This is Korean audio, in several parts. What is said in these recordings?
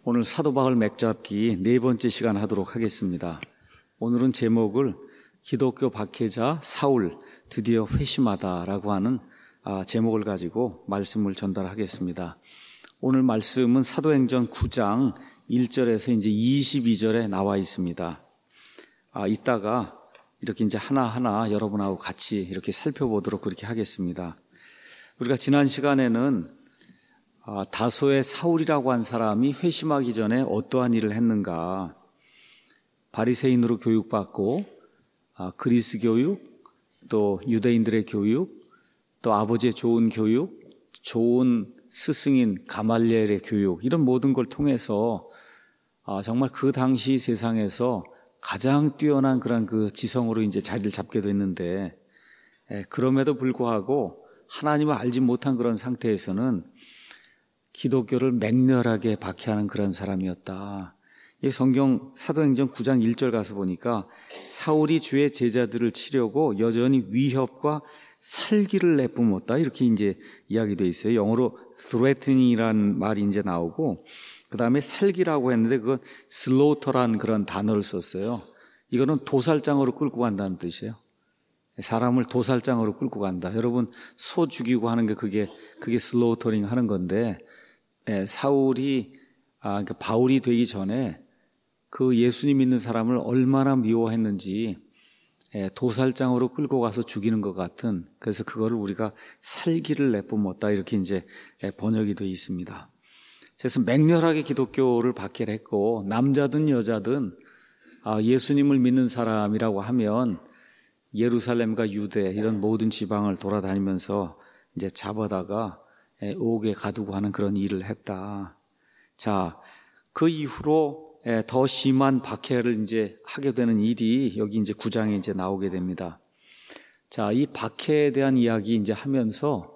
오늘 사도 바울 맥잡기 네 번째 시간 하도록 하겠습니다. 오늘은 제목을 기독교 박해자 사울 드디어 회심하다라고 하는 제목을 가지고 말씀을 전달하겠습니다. 오늘 말씀은 사도행전 9장 1절에서 이제 22절에 나와 있습니다. 이따가 이렇게 이제 하나하나 여러분하고 같이 이렇게 살펴보도록 그렇게 하겠습니다. 우리가 지난 시간에는 다소의 사울이라고 한 사람이 회심하기 전에 어떠한 일을 했는가, 바리새인으로 교육받고 그리스 교육, 또 유대인들의 교육, 또 아버지의 좋은 교육, 좋은 스승인 가말리엘의 교육, 이런 모든 걸 통해서 정말 그 당시 세상에서 가장 뛰어난 그런 그 지성으로 이제 자리를 잡게 됐는데, 그럼에도 불구하고 하나님을 알지 못한 그런 상태에서는 기독교를 맹렬하게 박해하는 그런 사람이었다. 이 성경 사도행전 9장 1절 가서 보니까 사울이 주의 제자들을 치려고 여전히 위협과 살기를 내뿜었다, 이렇게 이제 이야기되어 있어요. 영어로 threatening이라는 말이 이제 나오고, 그 다음에 살기라고 했는데 그건 slaughter라는 그런 단어를 썼어요. 이거는 도살장으로 끌고 간다는 뜻이에요. 사람을 도살장으로 끌고 간다. 여러분, 소 죽이고 하는 게 그게 슬로우터링 하는 건데, 사울이 그러니까 바울이 되기 전에 그 예수님 믿는 사람을 얼마나 미워했는지 도살장으로 끌고 가서 죽이는 것 같은, 그래서 그거를 우리가 살기를 내뿜었다, 이렇게 이제 번역이 되어 있습니다. 그래서 맹렬하게 기독교를 박해를 했고, 남자든 여자든 예수님을 믿는 사람이라고 하면 예루살렘과 유대 이런 모든 지방을 돌아다니면서 이제 잡아다가 옥에 가두고 하는 그런 일을 했다. 자, 그 이후로 더 심한 박해를 이제 하게 되는 일이 여기 이제 9장에 이제 나오게 됩니다. 자, 이 박해에 대한 이야기 이제 하면서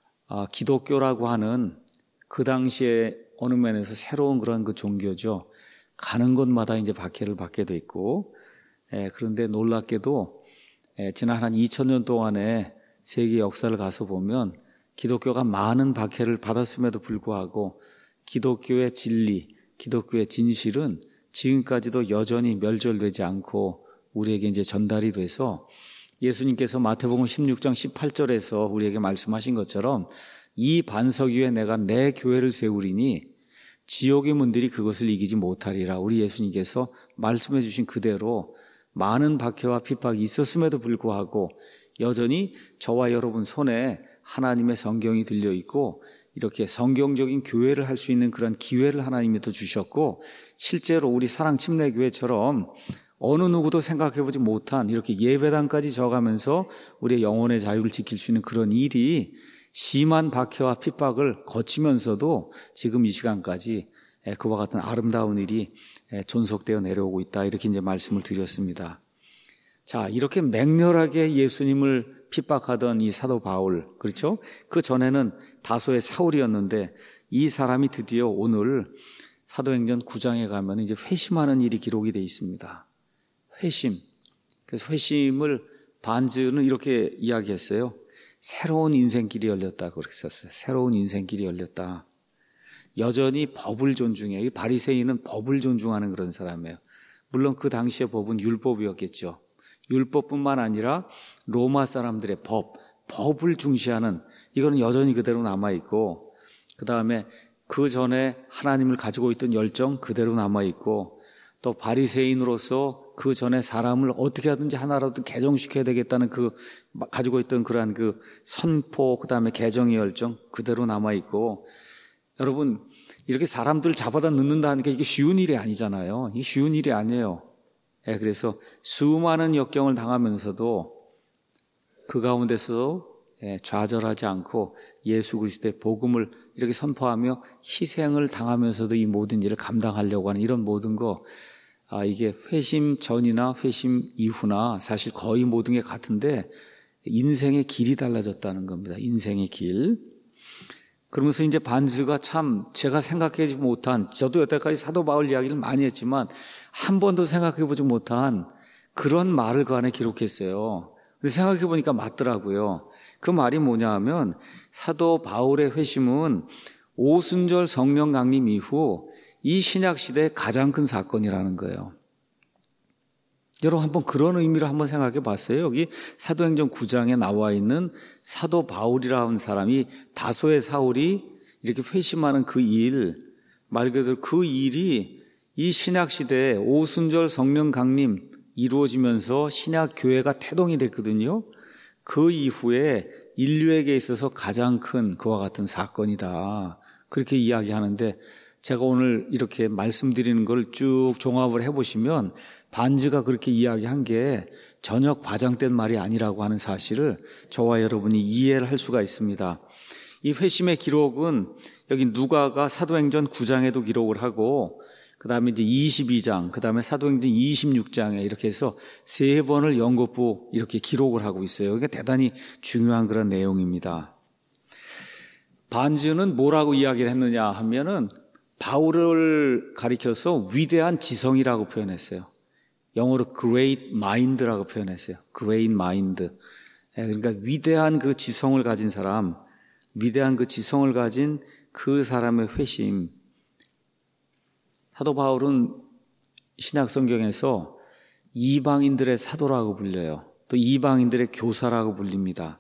기독교라고 하는 그 당시에 어느 면에서 새로운 그런 그 종교죠. 가는 곳마다 이제 박해를 받게 돼 있고, 그런데 놀랍게도 지난 한 2000년 동안의 세계 역사를 가서 보면 기독교가 많은 박해를 받았음에도 불구하고 기독교의 진리, 기독교의 진실은 지금까지도 여전히 멸절되지 않고 우리에게 이제 전달이 돼서, 예수님께서 마태복음 16장 18절에서 우리에게 말씀하신 것처럼 이 반석 위에 내가 내 교회를 세우리니 지옥의 문들이 그것을 이기지 못하리라, 우리 예수님께서 말씀해 주신 그대로 많은 박해와 핍박이 있었음에도 불구하고 여전히 저와 여러분 손에 하나님의 성경이 들려 있고, 이렇게 성경적인 교회를 할 수 있는 그런 기회를 하나님이 또 주셨고, 실제로 우리 사랑침례교회처럼 어느 누구도 생각해보지 못한 이렇게 예배당까지 져가면서 우리의 영혼의 자유를 지킬 수 있는 그런 일이 심한 박해와 핍박을 거치면서도 지금 이 시간까지 그와 같은 아름다운 일이 존속되어 내려오고 있다, 이렇게 이제 말씀을 드렸습니다. 자, 이렇게 맹렬하게 예수님을 핍박하던 이 사도 바울, 그렇죠? 그 전에는 다소의 사울이었는데 이 사람이 드디어 오늘 사도행전 9장에 가면 이제 회심하는 일이 기록이 되어 있습니다. 회심. 그래서 회심을 반즈는 이렇게 이야기했어요. 새로운 인생길이 열렸다, 그렇게 썼어요. 새로운 인생길이 열렸다. 여전히 법을 존중해요. 이 바리새인은 법을 존중하는 그런 사람이에요. 물론 그 당시의 법은 율법이었겠죠. 율법뿐만 아니라 로마 사람들의 법을 중시하는, 이거는 여전히 그대로 남아있고, 그 다음에 그 전에 하나님을 가지고 있던 열정 그대로 남아있고, 또 바리새인으로서 그 전에 사람을 어떻게 하든지 하나라도 개종시켜야 되겠다는 가지고 있던 그러한 그 선포, 그 다음에 개정의 열정 그대로 남아있고, 여러분, 이렇게 사람들 잡아다 넣는다는 게 이게 쉬운 일이 아니잖아요. 이게 쉬운 일이 아니에요. 그래서 수많은 역경을 당하면서도 그 가운데서 좌절하지 않고 예수 그리스도의 복음을 이렇게 선포하며 희생을 당하면서도 이 모든 일을 감당하려고 하는 이런 모든 거, 이게 회심 전이나 회심 이후나 사실 거의 모든 게 같은데 인생의 길이 달라졌다는 겁니다. 인생의 길. 그러면서 이제 반즈가 참 제가 생각하지 못한, 저도 여태까지 사도 바울 이야기를 많이 했지만 한 번도 생각해보지 못한 그런 말을 그 안에 기록했어요. 근데 생각해보니까 맞더라고요. 그 말이 뭐냐 하면, 사도 바울의 회심은 오순절 성령 강림 이후 이 신약 시대의 가장 큰 사건이라는 거예요. 여러분 한번 그런 의미로 한번 생각해 봤어요. 여기 사도행전 9장에 나와 있는 사도 바울이라는 사람이 다소의 사울이 이렇게 회심하는 그 일, 말 그대로 그 일이 이 신약 시대에 오순절 성령 강림 이루어지면서 신약 교회가 태동이 됐거든요. 그 이후에 인류에게 있어서 가장 큰 그와 같은 사건이다. 그렇게 이야기하는데 제가 오늘 이렇게 말씀드리는 걸 쭉 종합을 해보시면 반즈가 그렇게 이야기한 게 전혀 과장된 말이 아니라고 하는 사실을 저와 여러분이 이해를 할 수가 있습니다. 이 회심의 기록은 여기 누가가 사도행전 9장에도 기록을 하고 그 다음에 이제 22장, 그 다음에 사도행전 26장에 이렇게 해서 3번을 연거푸 이렇게 기록을 하고 있어요. 이게 대단히 중요한 그런 내용입니다. 반즈는 뭐라고 이야기를 했느냐 하면은 바울을 가리켜서 위대한 지성이라고 표현했어요. 영어로 great mind라고 표현했어요. great mind. 그러니까 위대한 그 지성을 가진 사람, 위대한 그 지성을 가진 그 사람의 회심. 사도 바울은 신약 성경에서 이방인들의 사도라고 불려요. 또 이방인들의 교사라고 불립니다.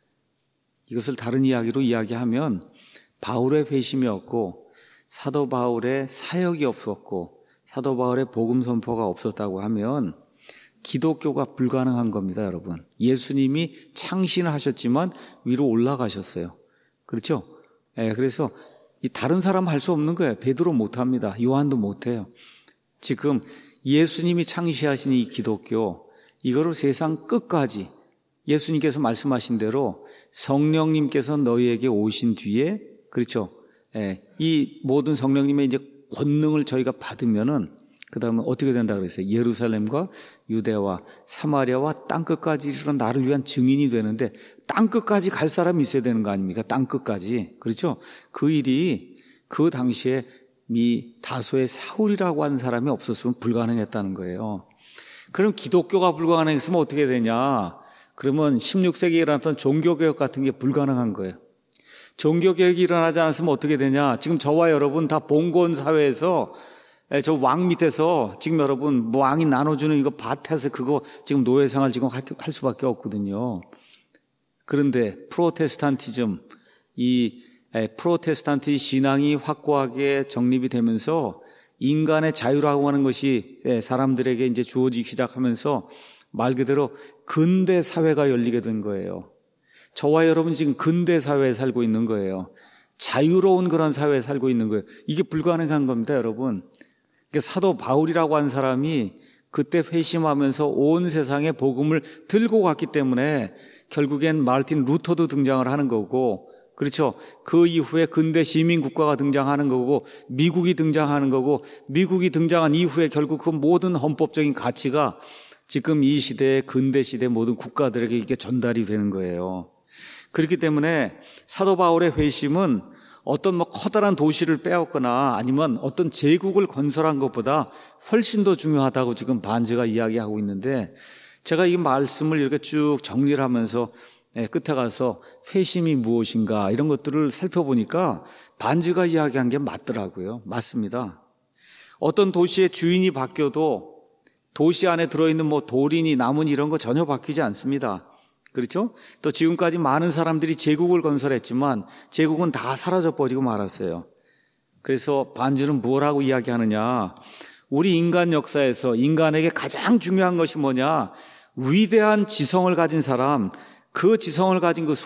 이것을 다른 이야기로 이야기하면 바울의 회심이었고 사도 바울의 사역이 없었고 사도 바울의 복음 선포가 없었다고 하면 기독교가 불가능한 겁니다, 여러분. 예수님이 창신을 하셨지만 위로 올라가셨어요. 그렇죠? 그래서 이 다른 사람 할 수 없는 거예요. 베드로 못합니다. 요한도 못해요. 지금 예수님이 창시하신 이 기독교, 이거를 세상 끝까지 예수님께서 말씀하신 대로 성령님께서 너희에게 오신 뒤에, 그렇죠? 이 모든 성령님의 이제 권능을 저희가 받으면은 그 다음에 어떻게 된다 그랬어요? 예루살렘과 유대와 사마리아와 땅끝까지 이르러 나를 위한 증인이 되는데 땅끝까지 갈 사람이 있어야 되는 거 아닙니까? 땅끝까지. 그렇죠? 그 일이 그 당시에 이 다소의 사울이라고 하는 사람이 없었으면 불가능했다는 거예요. 그럼 기독교가 불가능했으면 어떻게 되냐? 그러면 16세기에 일어났던 종교개혁 같은 게 불가능한 거예요. 종교개혁이 일어나지 않았으면 어떻게 되냐? 지금 저와 여러분 다 봉건 사회에서 저 왕 밑에서 지금 여러분 왕이 나눠주는 이거 밭에서 그거 지금 노예생활 지금 할 수밖에 없거든요. 그런데 프로테스탄티즘, 이 프로테스탄트 신앙이 확고하게 정립이 되면서 인간의 자유라고 하는 것이 사람들에게 이제 주어지기 시작하면서 말 그대로 근대 사회가 열리게 된 거예요. 저와 여러분 지금 근대 사회에 살고 있는 거예요. 자유로운 그런 사회에 살고 있는 거예요. 이게 불가능한 겁니다, 여러분. 사도 바울이라고 한 사람이 그때 회심하면서 온 세상에 복음을 들고 갔기 때문에 결국엔 마르틴 루터도 등장을 하는 거고, 그렇죠? 그 이후에 근대 시민국가가 등장하는 거고, 미국이 등장하는 거고, 미국이 등장한 이후에 결국 그 모든 헌법적인 가치가 지금 이 시대의 근대 시대 모든 국가들에게 이게 전달이 되는 거예요. 그렇기 때문에 사도 바울의 회심은 어떤 커다란 도시를 빼앗거나 아니면 어떤 제국을 건설한 것보다 훨씬 더 중요하다고 지금 반즈가 이야기하고 있는데, 제가 이 말씀을 이렇게 쭉 정리를 하면서 끝에 가서 회심이 무엇인가 이런 것들을 살펴보니까 반즈가 이야기한 게 맞더라고요. 맞습니다. 어떤 도시의 주인이 바뀌어도 도시 안에 들어있는 돌이니 나무니 이런 거 전혀 바뀌지 않습니다. 그렇죠? 또 지금까지 많은 사람들이 제국을 건설했지만 제국은 다 사라져버리고 말았어요. 그래서 반즈는 무엇하고 이야기하느냐? 우리 인간 역사에서 인간에게 가장 중요한 것이 뭐냐? 위대한 지성을 가진 사람, 그 지성을 가진 그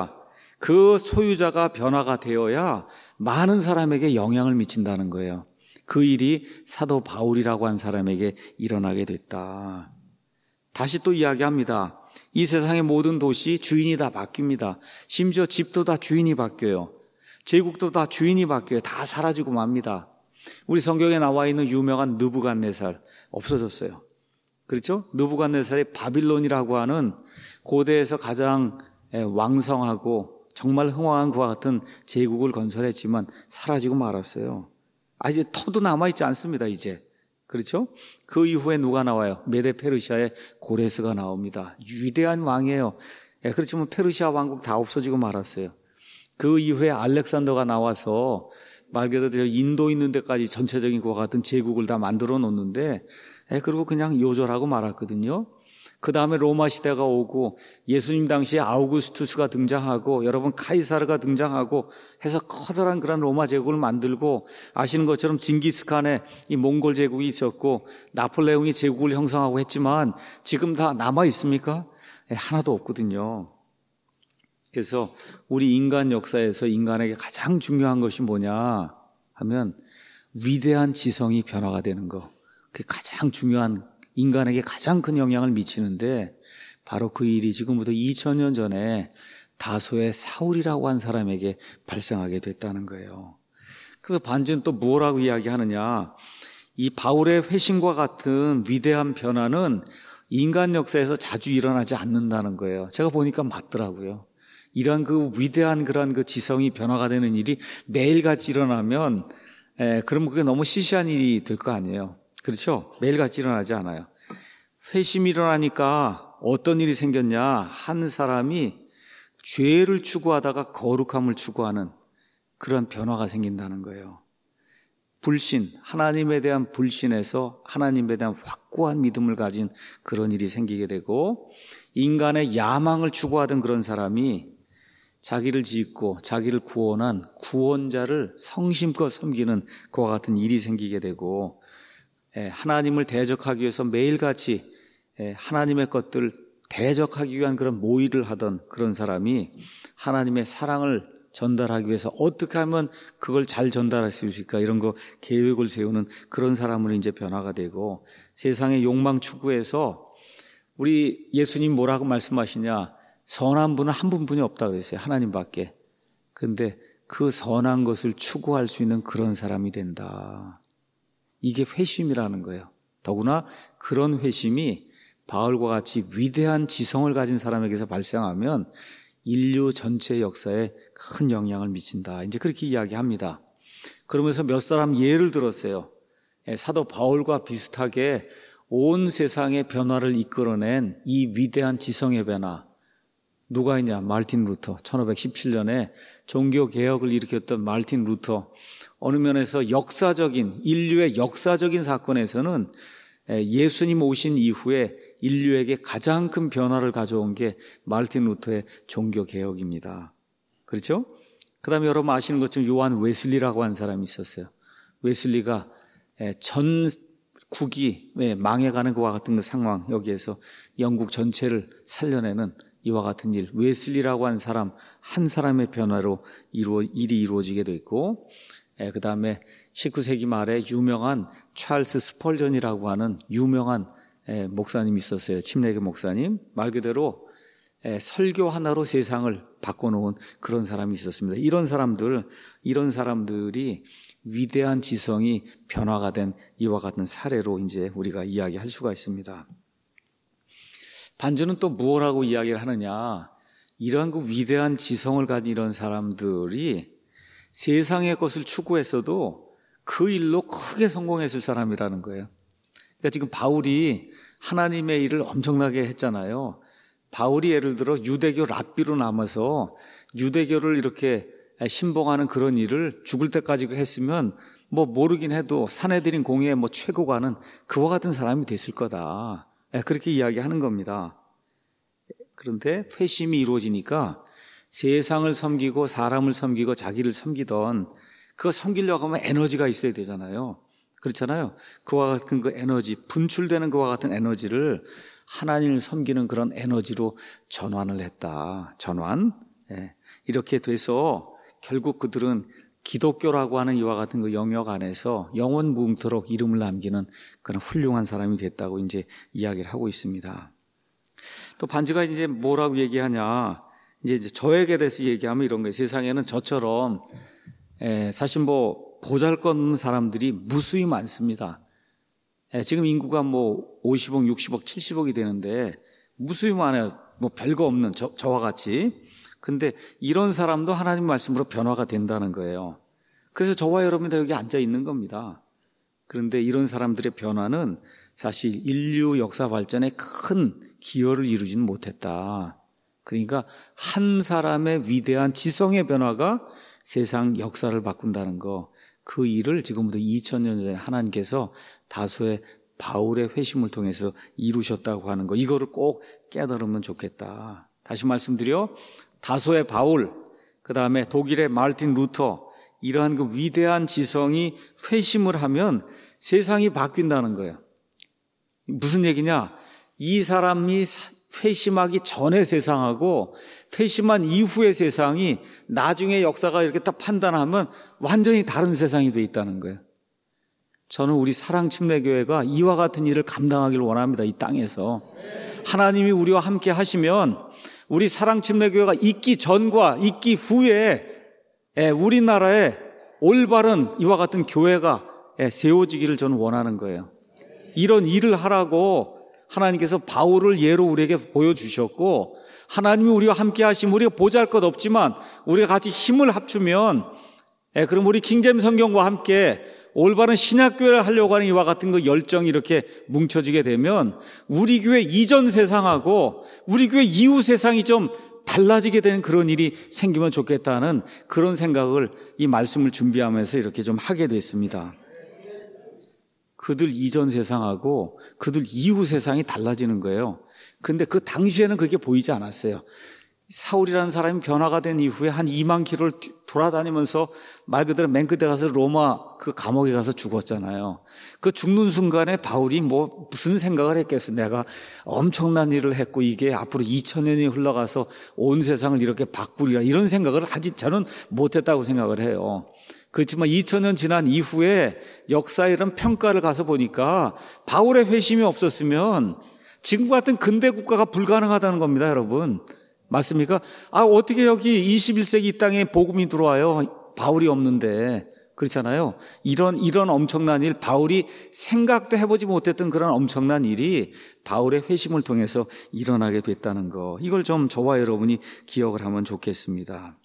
소유자가 변화가 되어야 많은 사람에게 영향을 미친다는 거예요. 그 일이 사도 바울이라고 한 사람에게 일어나게 됐다. 다시 또 이야기합니다. 이 세상의 모든 도시 주인이 다 바뀝니다. 심지어 집도 다 주인이 바뀌어요. 제국도 다 주인이 바뀌어요. 다 사라지고 맙니다. 우리 성경에 나와 있는 유명한 느부갓네살 없어졌어요. 그렇죠? 느부갓네살이 바빌론이라고 하는 고대에서 가장 왕성하고 정말 흥왕한 그와 같은 제국을 건설했지만 사라지고 말았어요. 이제 터도 남아있지 않습니다, 이제. 그렇죠? 그 이후에 누가 나와요? 메데 페르시아의 고레스가 나옵니다. 위대한 왕이에요. 그렇지만 페르시아 왕국 다 없어지고 말았어요. 그 이후에 알렉산더가 나와서 말 그대로 인도 있는 데까지 전체적인 그와 같은 제국을 다 만들어 놓는데 그리고 그냥 요절하고 말았거든요. 그 다음에 로마 시대가 오고 예수님 당시에 아우구스투스가 등장하고 여러분 카이사르가 등장하고 해서 커다란 그런 로마 제국을 만들고 아시는 것처럼 징기스칸의 이 몽골 제국이 있었고 나폴레옹이 제국을 형성하고 했지만 지금 다 남아 있습니까? 하나도 없거든요. 그래서 우리 인간 역사에서 인간에게 가장 중요한 것이 뭐냐 하면 위대한 지성이 변화가 되는 거. 그게 가장 중요한, 인간에게 가장 큰 영향을 미치는데 바로 그 일이 지금부터 2000년 전에 다소의 사울이라고 한 사람에게 발생하게 됐다는 거예요. 그래서 반지는 또 뭐라고 이야기하느냐, 이 바울의 회심과 같은 위대한 변화는 인간 역사에서 자주 일어나지 않는다는 거예요. 제가 보니까 맞더라고요. 이러한 그 위대한 그런 그 지성이 변화가 되는 일이 매일같이 일어나면 그러면 그게 너무 시시한 일이 될 거 아니에요. 그렇죠? 매일같이 일어나지 않아요. 회심이 일어나니까 어떤 일이 생겼냐, 한 사람이 죄를 추구하다가 거룩함을 추구하는 그런 변화가 생긴다는 거예요. 불신, 하나님에 대한 불신에서 하나님에 대한 확고한 믿음을 가진 그런 일이 생기게 되고, 인간의 야망을 추구하던 그런 사람이 자기를 짓고 자기를 구원한 구원자를 성심껏 섬기는 그와 같은 일이 생기게 되고, 하나님을 대적하기 위해서 매일같이 하나님의 것들을 대적하기 위한 그런 모의를 하던 그런 사람이 하나님의 사랑을 전달하기 위해서 어떻게 하면 그걸 잘 전달할 수 있을까, 이런 거 계획을 세우는 그런 사람으로 이제 변화가 되고, 세상의 욕망 추구에서 우리 예수님 뭐라고 말씀하시냐, 선한 분은 한 분뿐이 없다 그랬어요. 하나님밖에. 근데 그 선한 것을 추구할 수 있는 그런 사람이 된다. 이게 회심이라는 거예요. 더구나 그런 회심이 바울과 같이 위대한 지성을 가진 사람에게서 발생하면 인류 전체 역사에 큰 영향을 미친다. 이제 그렇게 이야기합니다. 그러면서 몇 사람 예를 들었어요. 사도 바울과 비슷하게 온 세상의 변화를 이끌어낸 이 위대한 지성의 변화. 누가 있냐? 마르틴 루터. 1517년에 종교개혁을 일으켰던 마르틴 루터. 어느 면에서 역사적인, 인류의 역사적인 사건에서는 예수님 오신 이후에 인류에게 가장 큰 변화를 가져온 게 마르틴 루터의 종교개혁입니다. 그렇죠? 그 다음에 여러분 아시는 것처럼 요한 웨슬리라고 하는 사람이 있었어요. 웨슬리가 전국이 망해가는 것과 같은 그 상황, 여기에서 영국 전체를 살려내는 이와 같은 일, 웨슬리라고 하는 사람, 한 사람의 변화로 일이 이루어지게 됐고, 그 다음에 19세기 말에 유명한 찰스 스펄전이라고 하는 유명한 목사님이 있었어요. 침례교 목사님. 말 그대로 설교 하나로 세상을 바꿔놓은 그런 사람이 있었습니다. 이런 사람들이 위대한 지성이 변화가 된 이와 같은 사례로 이제 우리가 이야기할 수가 있습니다. 반주는 또 무엇라고 이야기를 하느냐, 이러한 그 위대한 지성을 가진 이런 사람들이 세상의 것을 추구했어도 그 일로 크게 성공했을 사람이라는 거예요. 그러니까 지금 바울이 하나님의 일을 엄청나게 했잖아요. 바울이 예를 들어 유대교 랍비로 남아서 유대교를 이렇게 신봉하는 그런 일을 죽을 때까지 했으면 뭐 모르긴 해도 사내들인 공의의 뭐 최고가는 그와 같은 사람이 됐을 거다. 그렇게 이야기하는 겁니다. 그런데 회심이 이루어지니까 세상을 섬기고 사람을 섬기고 자기를 섬기던, 그거 섬기려고 하면 에너지가 있어야 되잖아요. 그렇잖아요. 그와 같은 그 에너지, 분출되는 그와 같은 에너지를 하나님을 섬기는 그런 에너지로 전환을 했다. 전환. 이렇게 돼서 결국 그들은 기독교라고 하는 이와 같은 그 영역 안에서 영원 무궁토록 이름을 남기는 그런 훌륭한 사람이 됐다고 이제 이야기를 하고 있습니다. 또 반지가 이제 뭐라고 얘기하냐, 이제 저에게 대해서 얘기하면 이런 거예요. 세상에는 저처럼 사실 뭐 보잘것없는 사람들이 무수히 많습니다. 지금 인구가 뭐 50억, 60억, 70억이 되는데 무수히 많아요. 뭐 별거 없는 저와 같이. 근데 이런 사람도 하나님 말씀으로 변화가 된다는 거예요. 그래서 저와 여러분이 다 여기 앉아 있는 겁니다. 그런데 이런 사람들의 변화는 사실 인류 역사 발전에 큰 기여를 이루지는 못했다. 그러니까 한 사람의 위대한 지성의 변화가 세상 역사를 바꾼다는 거, 그 일을 지금부터 2000년 전에 하나님께서 다소의 바울의 회심을 통해서 이루셨다고 하는 거, 이거를 꼭 깨달으면 좋겠다. 다시 말씀드려, 다소의 바울, 그 다음에 독일의 마르틴 루터, 이러한 그 위대한 지성이 회심을 하면 세상이 바뀐다는 거예요. 무슨 얘기냐? 이 사람이 회심하기 전의 세상하고 회심한 이후의 세상이 나중에 역사가 이렇게 딱 판단하면 완전히 다른 세상이 돼 있다는 거예요. 저는 우리 사랑침례교회가 이와 같은 일을 감당하기를 원합니다. 이 땅에서 하나님이 우리와 함께 하시면 우리 사랑침례교회가 있기 전과 있기 후에 우리나라에 올바른 이와 같은 교회가 세워지기를 저는 원하는 거예요. 이런 일을 하라고 하나님께서 바울을 예로 우리에게 보여주셨고, 하나님이 우리와 함께 하시면 우리가 보잘것 없지만 우리가 같이 힘을 합치면 그럼 우리 킹제임 성경과 함께 올바른 신약교회를 하려고 하는 이와 같은 그 열정이 이렇게 뭉쳐지게 되면 우리 교회 이전 세상하고 우리 교회 이후 세상이 좀 달라지게 되는 그런 일이 생기면 좋겠다는 그런 생각을 이 말씀을 준비하면서 이렇게 좀 하게 됐습니다. 그들 이전 세상하고 그들 이후 세상이 달라지는 거예요. 근데 그 당시에는 그게 보이지 않았어요. 사울이라는 사람이 변화가 된 이후에 한 2만 킬로를 돌아다니면서 말 그대로 맨 끝에 가서 로마 그 감옥에 가서 죽었잖아요. 그 죽는 순간에 바울이 무슨 생각을 했겠어. 내가 엄청난 일을 했고 이게 앞으로 2000년이 흘러가서 온 세상을 이렇게 바꾸리라, 이런 생각을 저는 못했다고 생각을 해요. 그렇지만 2000년 지난 이후에 역사의 이런 평가를 가서 보니까 바울의 회심이 없었으면 지금 같은 근대 국가가 불가능하다는 겁니다, 여러분. 맞습니까? 어떻게 여기 21세기 이 땅에 복음이 들어와요? 바울이 없는데. 그렇잖아요. 이런 엄청난 일, 바울이 생각도 해보지 못했던 그런 엄청난 일이 바울의 회심을 통해서 일어나게 됐다는 거. 이걸 좀 저와 여러분이 기억을 하면 좋겠습니다.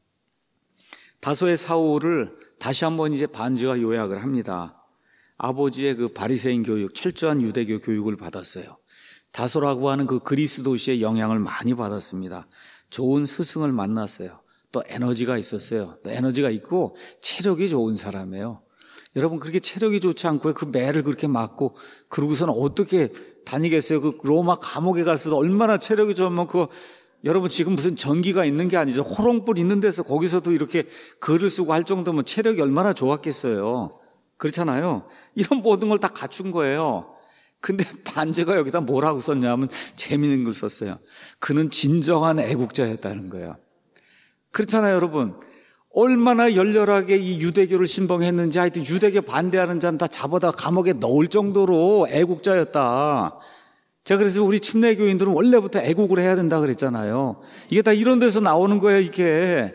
다소의 사울을 다시 한번 이제 반지가 요약을 합니다. 아버지의 그 바리새인 교육, 철저한 유대교 교육을 받았어요. 다소라고 하는 그 그리스 도시의 영향을 많이 받았습니다. 좋은 스승을 만났어요. 또 에너지가 있었어요. 또 에너지가 있고 체력이 좋은 사람이에요. 여러분, 그렇게 체력이 좋지 않고 그 매를 그렇게 맞고 그러고서는 어떻게 다니겠어요? 그 로마 감옥에 갔어도 얼마나 체력이 좋으면 여러분 지금 무슨 전기가 있는 게 아니죠. 호롱불 있는 데서 거기서도 이렇게 글을 쓰고 할 정도면 체력이 얼마나 좋았겠어요. 그렇잖아요. 이런 모든 걸 다 갖춘 거예요. 근데 반지가 여기다 뭐라고 썼냐면 재미있는 걸 썼어요. 그는 진정한 애국자였다는 거예요. 그렇잖아요, 여러분. 얼마나 열렬하게 이 유대교를 신봉했는지, 하여튼 유대교 반대하는 자는 다 잡아다 감옥에 넣을 정도로 애국자였다. 제가 그래서 우리 침례교인들은 원래부터 애국을 해야 된다 그랬잖아요. 이게 다 이런 데서 나오는 거예요, 이게.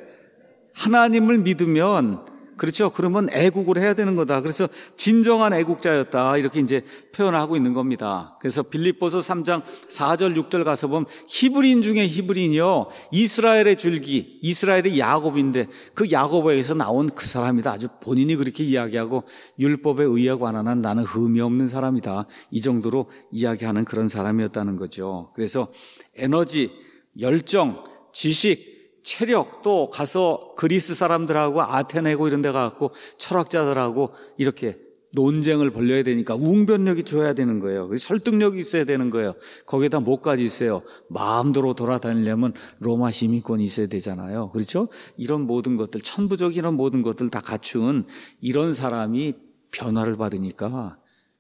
하나님을 믿으면, 그렇죠? 그러면 애국을 해야 되는 거다. 그래서 진정한 애국자였다, 이렇게 이제 표현하고 있는 겁니다. 그래서 빌립보서 3장 4절 6절 가서 보면 히브리인 중에 히브리인이요, 이스라엘의 줄기, 이스라엘의 야곱인데 그 야곱에게서 나온 그 사람이다. 아주 본인이 그렇게 이야기하고 율법에 의하고 안 하는 나는 흠이 없는 사람이다, 이 정도로 이야기하는 그런 사람이었다는 거죠. 그래서 에너지, 열정, 지식, 체력, 또 가서 그리스 사람들하고 아테네고 이런 데 가고 철학자들하고 이렇게 논쟁을 벌려야 되니까 웅변력이 줘야 되는 거예요. 설득력이 있어야 되는 거예요. 거기에다 뭐까지 있어요? 마음대로 돌아다니려면 로마 시민권이 있어야 되잖아요. 그렇죠? 이런 모든 것들, 천부적인 이런 모든 것들 다 갖춘 이런 사람이 변화를 받으니까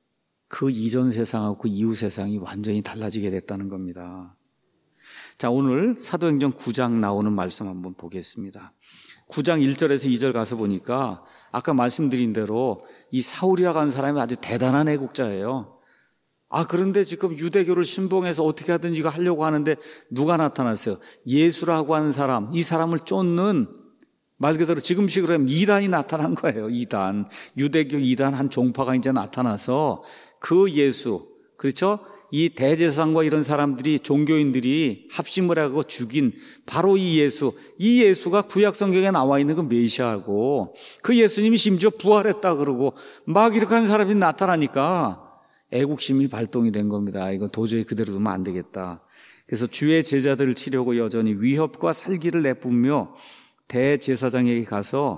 그 이전 세상하고 그 이후 세상이 완전히 달라지게 됐다는 겁니다. 자, 오늘 사도행전 9장 나오는 말씀 한번 보겠습니다. 9장 1절에서 2절 가서 보니까 아까 말씀드린 대로 이 사울이라고 하는 사람이 아주 대단한 애국자예요. 그런데 지금 유대교를 신봉해서 어떻게 하든지 이거 하려고 하는데 누가 나타났어요? 예수라고 하는 사람, 이 사람을 쫓는, 말 그대로 지금식으로 하면 이단이 나타난 거예요. 이단, 유대교 이단 한 종파가 이제 나타나서 그 예수, 그렇죠? 이 대제사장과 이런 사람들이, 종교인들이 합심을 하고 죽인 바로 이 예수가 구약 성경에 나와 있는 그 메시아고, 그 예수님이 심지어 부활했다 그러고 막 이렇게 하는 사람이 나타나니까 애국심이 발동이 된 겁니다. 이거 도저히 그대로 두면 안 되겠다. 그래서 주의 제자들을 치려고 여전히 위협과 살기를 내뿜며 대제사장에게 가서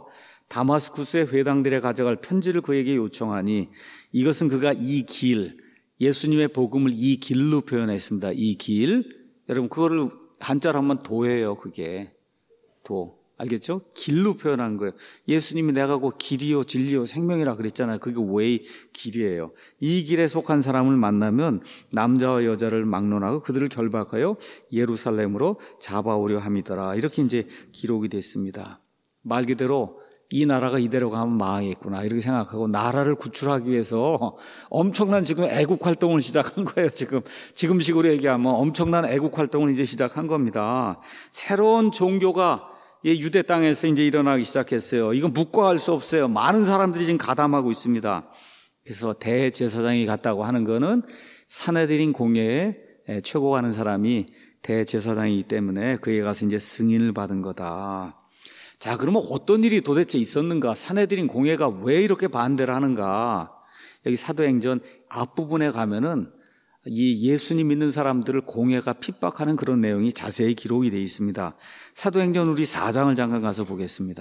다마스쿠스의 회당들에 가져갈 편지를 그에게 요청하니 이것은 그가 이 길, 예수님의 복음을 이 길로 표현했습니다. 이 길. 여러분 그거를 한자로 하면 도예요. 그게 도. 알겠죠? 길로 표현한 거예요. 예수님이 내가 곧 길이요 진리요 생명이라 그랬잖아요. 그게 왜 길이에요. 이 길에 속한 사람을 만나면 남자와 여자를 막론하고 그들을 결박하여 예루살렘으로 잡아오려 함이더라. 이렇게 이제 기록이 됐습니다. 말 그대로 이 나라가 이대로 가면 망하겠구나 이렇게 생각하고 나라를 구출하기 위해서 엄청난 지금 애국 활동을 시작한 거예요. 지금식으로 얘기하면 엄청난 애국 활동을 이제 시작한 겁니다. 새로운 종교가 유대 땅에서 이제 일어나기 시작했어요. 이건 묵과할 수 없어요. 많은 사람들이 지금 가담하고 있습니다. 그래서 대제사장이 갔다고 하는 거는 산헤드린 공회에 최고 가는 사람이 대제사장이기 때문에 그에 가서 이제 승인을 받은 거다. 자, 그러면 어떤 일이 도대체 있었는가? 산헤드린 공회가 왜 이렇게 반대를 하는가? 여기 사도행전 앞부분에 가면은 이 예수님 믿는 사람들을 공회가 핍박하는 그런 내용이 자세히 기록이 되어 있습니다. 사도행전 우리 4장을 잠깐 가서 보겠습니다.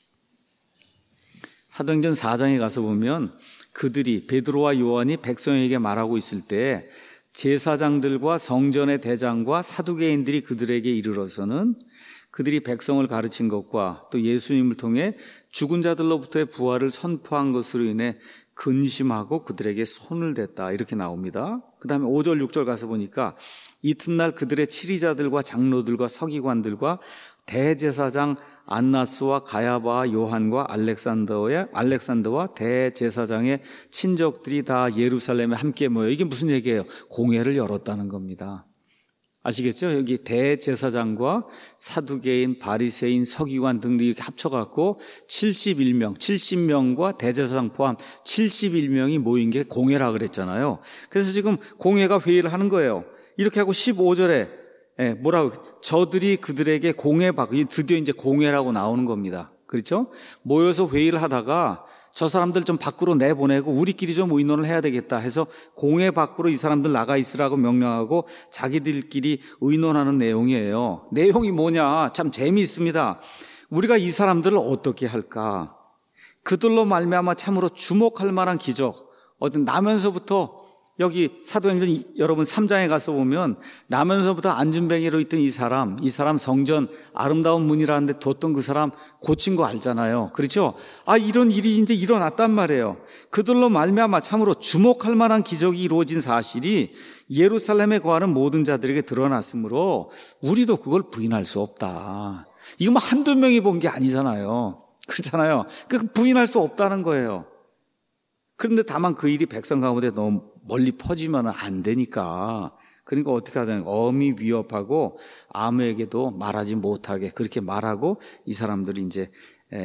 사도행전 4장에 가서 보면 그들이 베드로와 요한이 백성에게 말하고 있을 때 제사장들과 성전의 대장과 사두개인들이 그들에게 이르러서는 그들이 백성을 가르친 것과 또 예수님을 통해 죽은 자들로부터의 부활을 선포한 것으로 인해 근심하고 그들에게 손을 댔다 이렇게 나옵니다. 그 다음에 5절 6절 가서 보니까 이튿날 그들의 치리자들과 장로들과 서기관들과 대제사장 안나스와 가야바와 요한과 알렉산더와 대제사장의 친족들이 다 예루살렘에 함께 모여 이게 무슨 얘기예요? 공회를 열었다는 겁니다. 아시겠죠? 여기 대제사장과 사두개인, 바리새인, 서기관 등등 이렇게 합쳐갖고 70명과 대제사장 포함 71명이 모인 게 공회라 그랬잖아요. 그래서 지금 공회가 회의를 하는 거예요. 이렇게 하고 15절에 뭐라고 저들이 그들에게 드디어 이제 공회라고 나오는 겁니다. 그렇죠? 모여서 회의를 하다가 저 사람들 좀 밖으로 내보내고 우리끼리 좀 의논을 해야 되겠다 해서 공회 밖으로 이 사람들 나가 있으라고 명령하고 자기들끼리 의논하는 내용이에요. 내용이 뭐냐? 참 재미있습니다. 우리가 이 사람들을 어떻게 할까? 그들로 말미암아 참으로 주목할 만한 기적, 어떤 나면서부터 여기 사도행전 여러분 3장에 가서 보면 나면서부터 안진뱅이로 있던 이 사람 성전 아름다운 문이라는데 뒀던 그 사람 고친 거 알잖아요. 그렇죠? 이런 일이 이제 일어났단 말이에요. 그들로 말미암아 참으로 주목할 만한 기적이 이루어진 사실이 예루살렘에 거하는 모든 자들에게 드러났으므로 우리도 그걸 부인할 수 없다. 이거 뭐 한두 명이 본 게 아니잖아요. 그렇잖아요. 그 부인할 수 없다는 거예요. 그런데 다만 그 일이 백성 가운데 너무 멀리 퍼지면 안 되니까 그러니까 어떻게 하자면 엄히 위협하고 아무에게도 말하지 못하게 그렇게 말하고 이 사람들이 이제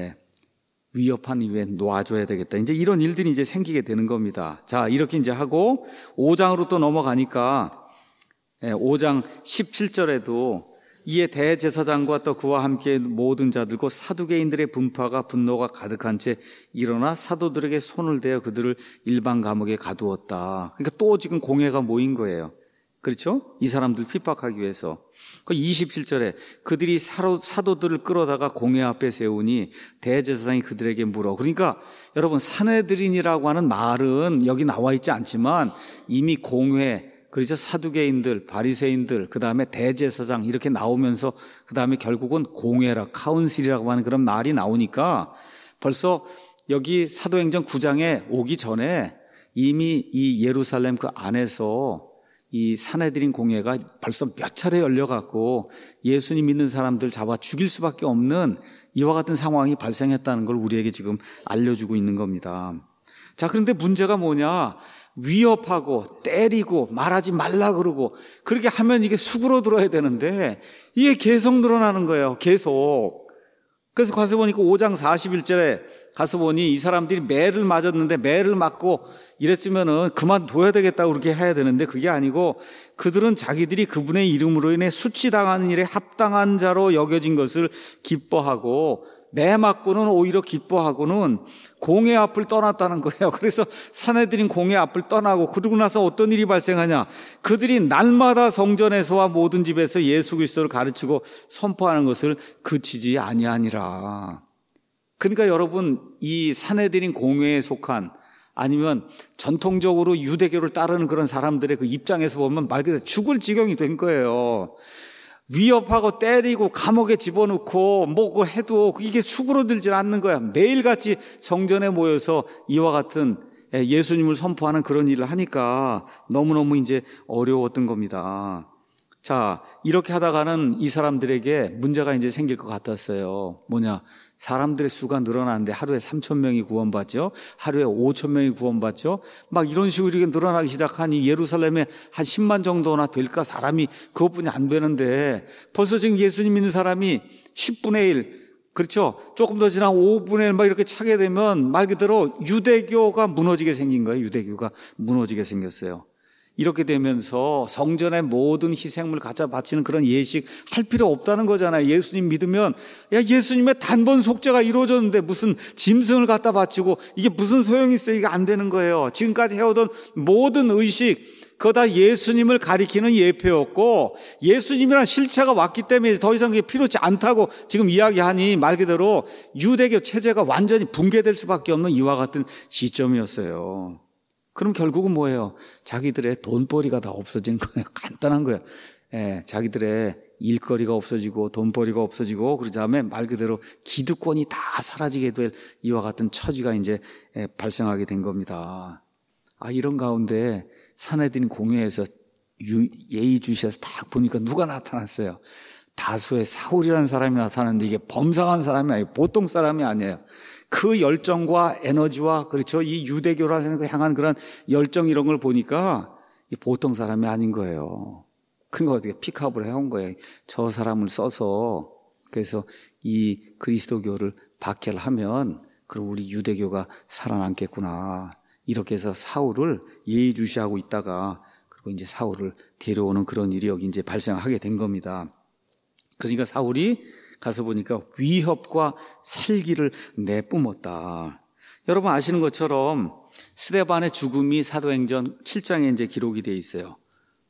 위협한 이후에 놔줘야 되겠다. 이제 이런 일들이 이제 생기게 되는 겁니다. 자, 이렇게 이제 하고 5장으로 또 넘어가니까 5장 17절에도 이에 대제사장과 또 그와 함께 모든 자들 곧 사두개인들의 분노가 가득한 채 일어나 사도들에게 손을 대어 그들을 일반 감옥에 가두었다. 그러니까 또 지금 공회가 모인 거예요. 그렇죠? 이 사람들 핍박하기 위해서. 27절에 그들이 사도들을 끌어다가 공회 앞에 세우니 대제사장이 그들에게 물어. 그러니까 여러분 산헤드린이라고 하는 말은 여기 나와 있지 않지만 이미 공회, 그렇죠? 사두개인들, 바리새인들, 그 다음에 대제사장 이렇게 나오면서 그 다음에 결국은 공회라 카운실이라고 하는 그런 말이 나오니까 벌써 여기 사도행전 9장에 오기 전에 이미 이 예루살렘 그 안에서 이 산헤드린 공회가 벌써 몇 차례 열려갖고 예수님 믿는 사람들 잡아 죽일 수밖에 없는 이와 같은 상황이 발생했다는 걸 우리에게 지금 알려주고 있는 겁니다. 자, 그런데 문제가 뭐냐? 위협하고 때리고 말하지 말라 그러고 그렇게 하면 이게 수그러들어야 되는데 이게 계속 늘어나는 거예요. 계속. 그래서 가서 보니까 5장 41절에 가서 보니 이 사람들이 매를 맞았는데 매를 맞고 이랬으면은 그만둬야 되겠다고 그렇게 해야 되는데 그게 아니고 그들은 자기들이 그분의 이름으로 인해 수치당하는 일에 합당한 자로 여겨진 것을 기뻐하고 매 맞고는 오히려 기뻐하고는 공회 앞을 떠났다는 거예요. 그래서 산헤드린 공회 앞을 떠나고 그러고 나서 어떤 일이 발생하냐? 그들이 날마다 성전에서와 모든 집에서 예수 그리스도를 가르치고 선포하는 것을 그치지 아니하니라. 그러니까 여러분, 이 사내들인 공회에 속한 아니면 전통적으로 유대교를 따르는 그런 사람들의 그 입장에서 보면 말 그대로 죽을 지경이 된 거예요. 위협하고 때리고 감옥에 집어넣고 뭐고 해도 이게 수그러들질 않는 거야. 매일같이 성전에 모여서 이와 같은 예수님을 선포하는 그런 일을 하니까 너무너무 이제 어려웠던 겁니다. 자, 이렇게 하다가는 이 사람들에게 문제가 이제 생길 것 같았어요. 뭐냐? 사람들의 수가 늘어나는데 하루에 3,000명이 구원받죠. 하루에 5,000명이 구원받죠. 막 이런 식으로 이렇게 늘어나기 시작하니 예루살렘에 한 10만 정도나 될까? 사람이 그것뿐이 안 되는데 벌써 지금 예수님 믿는 사람이 10분의 1, 그렇죠? 조금 더 지나면 5분의 1 막 이렇게 차게 되면 말 그대로 유대교가 무너지게 생긴 거예요. 유대교가 무너지게 생겼어요. 이렇게 되면서 성전의 모든 희생물 갖다 바치는 그런 예식 할 필요 없다는 거잖아요. 예수님 믿으면, 야, 예수님의 단번 속죄가 이루어졌는데 무슨 짐승을 갖다 바치고 이게 무슨 소용이 있어요? 이게 안 되는 거예요. 지금까지 해오던 모든 의식, 그거 다 예수님을 가리키는 예표였고, 예수님이란 실체가 왔기 때문에 더 이상 그게 필요치 않다고 지금 이야기하니 말 그대로 유대교 체제가 완전히 붕괴될 수밖에 없는 이와 같은 시점이었어요. 그럼 결국은 뭐예요? 자기들의 돈벌이가 다 없어진 거예요. 간단한 거예요. 자기들의 일거리가 없어지고 돈벌이가 없어지고 그 다음에 말 그대로 기득권이 다 사라지게 될 이와 같은 처지가 이제 발생하게 된 겁니다. 이런 가운데 사내들인 공회에서 예의주시해서 딱 보니까 누가 나타났어요? 다소의 사울이라는 사람이 나타났는데 이게 범상한 사람이 아니에요. 보통 사람이 아니에요. 그 열정과 에너지와 그렇죠. 이 유대교를 향한 그런 열정 이런 걸 보니까 보통 사람이 아닌 거예요. 그러니까 어떻게 픽업을 해온 거예요. 저 사람을 써서 그래서 이 그리스도교를 박해를 하면 그럼 우리 유대교가 살아남겠구나. 이렇게 해서 사울을 예의주시하고 있다가 그리고 이제 사울을 데려오는 그런 일이 여기 이제 발생하게 된 겁니다. 그러니까 사울이 가서 보니까 위협과 살기를 내뿜었다. 여러분 아시는 것처럼 스데반의 죽음이 사도행전 7장에 이제 기록이 되어 있어요.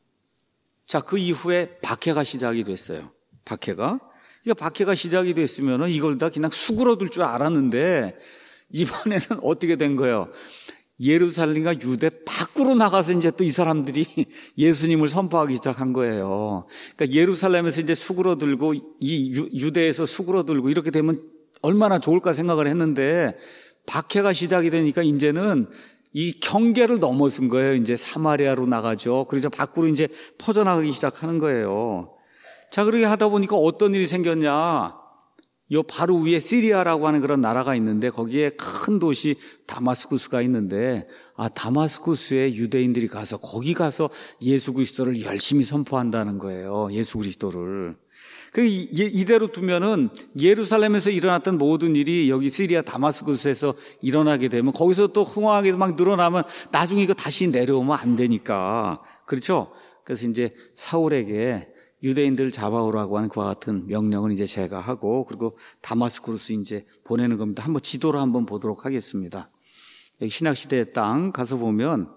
자, 그 이후에 박해가 시작이 됐어요. 박해가 시작이 됐으면 이걸 다 그냥 수그러들 줄 알았는데 이번에는 어떻게 된 거예요? 예루살렘과 유대 밖으로 나가서 이제 또 이 사람들이 예수님을 선포하기 시작한 거예요. 그러니까 예루살렘에서 이제 수그러들고 이 유대에서 수그러들고 이렇게 되면 얼마나 좋을까 생각을 했는데 박해가 시작이 되니까 이제는 이 경계를 넘어선 거예요. 이제 사마리아로 나가죠. 그래서 밖으로 이제 퍼져나가기 시작하는 거예요. 자, 그렇게 하다 보니까 어떤 일이 생겼냐? 요 바로 위에 시리아라고 하는 그런 나라가 있는데 거기에 큰 도시 다마스쿠스가 있는데 다마스쿠스에 유대인들이 가서 거기 가서 예수 그리스도를 열심히 선포한다는 거예요. 예수 그리스도를. 이대로 두면은 예루살렘에서 일어났던 모든 일이 여기 시리아 다마스쿠스에서 일어나게 되면 거기서 또 흥황하게 막 늘어나면 나중에 이거 다시 내려오면 안 되니까. 그렇죠? 그래서 이제 사울에게 유대인들을 잡아오라고 하는 그와 같은 명령을 이제 제가 하고 그리고 다마스쿠스 이제 보내는 겁니다. 한번 지도를 한번 보도록 하겠습니다. 여기 신약시대의 땅 가서 보면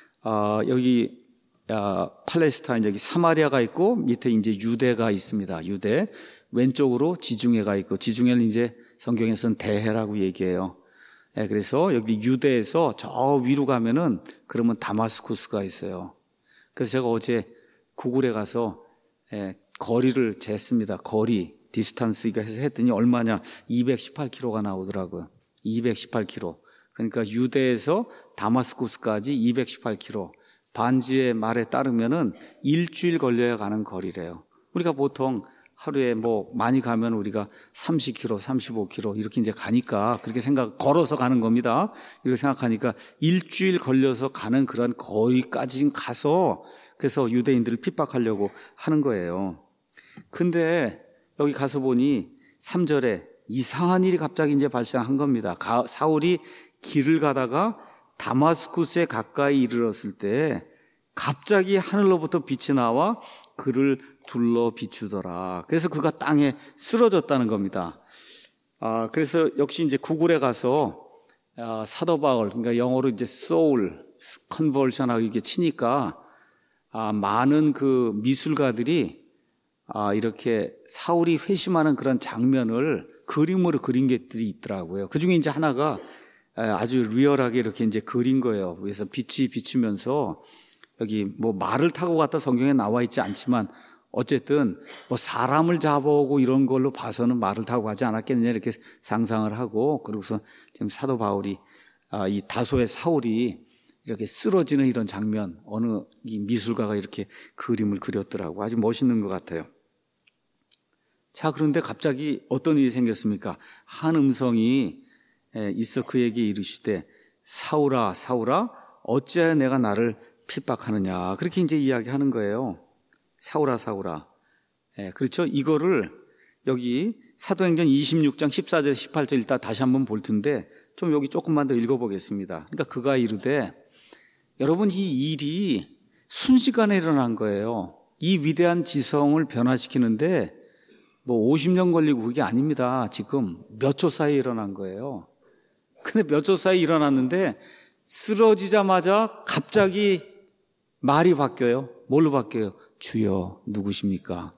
여기 팔레스타인 여기 사마리아가 있고 밑에 이제 유대가 있습니다. 유대 왼쪽으로 지중해가 있고 지중해는 이제 성경에서는 대해라고 얘기해요. 그래서 여기 유대에서 저 위로 가면은 그러면 다마스쿠스가 있어요. 그래서 제가 어제 구글에 가서 거리를 쟀습니다. 거리, 디스턴스 이거 해서 했더니 얼마냐? 218km가 나오더라고요. 218km. 그러니까 유대에서 다마스쿠스까지 218km. 반지의 말에 따르면은 일주일 걸려야 가는 거리래요. 우리가 보통 하루에 뭐 많이 가면 우리가 30km, 35km 이렇게 이제 가니까 그렇게 걸어서 가는 겁니다. 이렇게 생각하니까 일주일 걸려서 가는 그런 거리까지 가서 그래서 유대인들을 핍박하려고 하는 거예요. 근데 여기 가서 보니 3절에 이상한 일이 갑자기 이제 발생한 겁니다. 사울이 길을 가다가 다마스쿠스에 가까이 이르렀을 때 갑자기 하늘로부터 빛이 나와 그를 둘러 비추더라. 그래서 그가 땅에 쓰러졌다는 겁니다. 그래서 역시 이제 구글에 가서 사도 바울, 그러니까 영어로 이제 soul conversion하고 이게 치니까 많은 그 미술가들이 이렇게 사울이 회심하는 그런 장면을 그림으로 그린 것들이 있더라고요. 그 중에 이제 하나가 아주 리얼하게 이렇게 이제 그린 거예요. 그래서 빛이 비추면서 여기 뭐 말을 타고 갔다 성경에 나와 있지 않지만 어쨌든 뭐 사람을 잡아오고 이런 걸로 봐서는 말을 타고 가지 않았겠느냐 이렇게 상상을 하고, 그러고서 지금 사도 바울이 이 다소의 사울이 이렇게 쓰러지는 이런 장면, 어느 이 미술가가 이렇게 그림을 그렸더라고. 아주 멋있는 것 같아요. 자, 그런데 갑자기 어떤 일이 생겼습니까? 한 음성이 있어 그에게 이르시되 사울아 사울아 어찌하여 내가 나를 핍박하느냐, 그렇게 이제 이야기하는 거예요. 사울아 사울아. 그렇죠. 이거를 여기 사도행전 26장 14절 18절 일단 다시 한번 볼 텐데 좀 여기 조금만 더 읽어보겠습니다. 그러니까 그가 이르되, 여러분 이 일이 순식간에 일어난 거예요. 이 위대한 지성을 변화시키는데 뭐 50년 걸리고 그게 아닙니다. 지금 몇 초 사이에 일어난 거예요. 근데 몇 초 사이에 일어났는데 쓰러지자마자 갑자기 말이 바뀌어요. 뭘로 바뀌어요? 주여 누구십니까?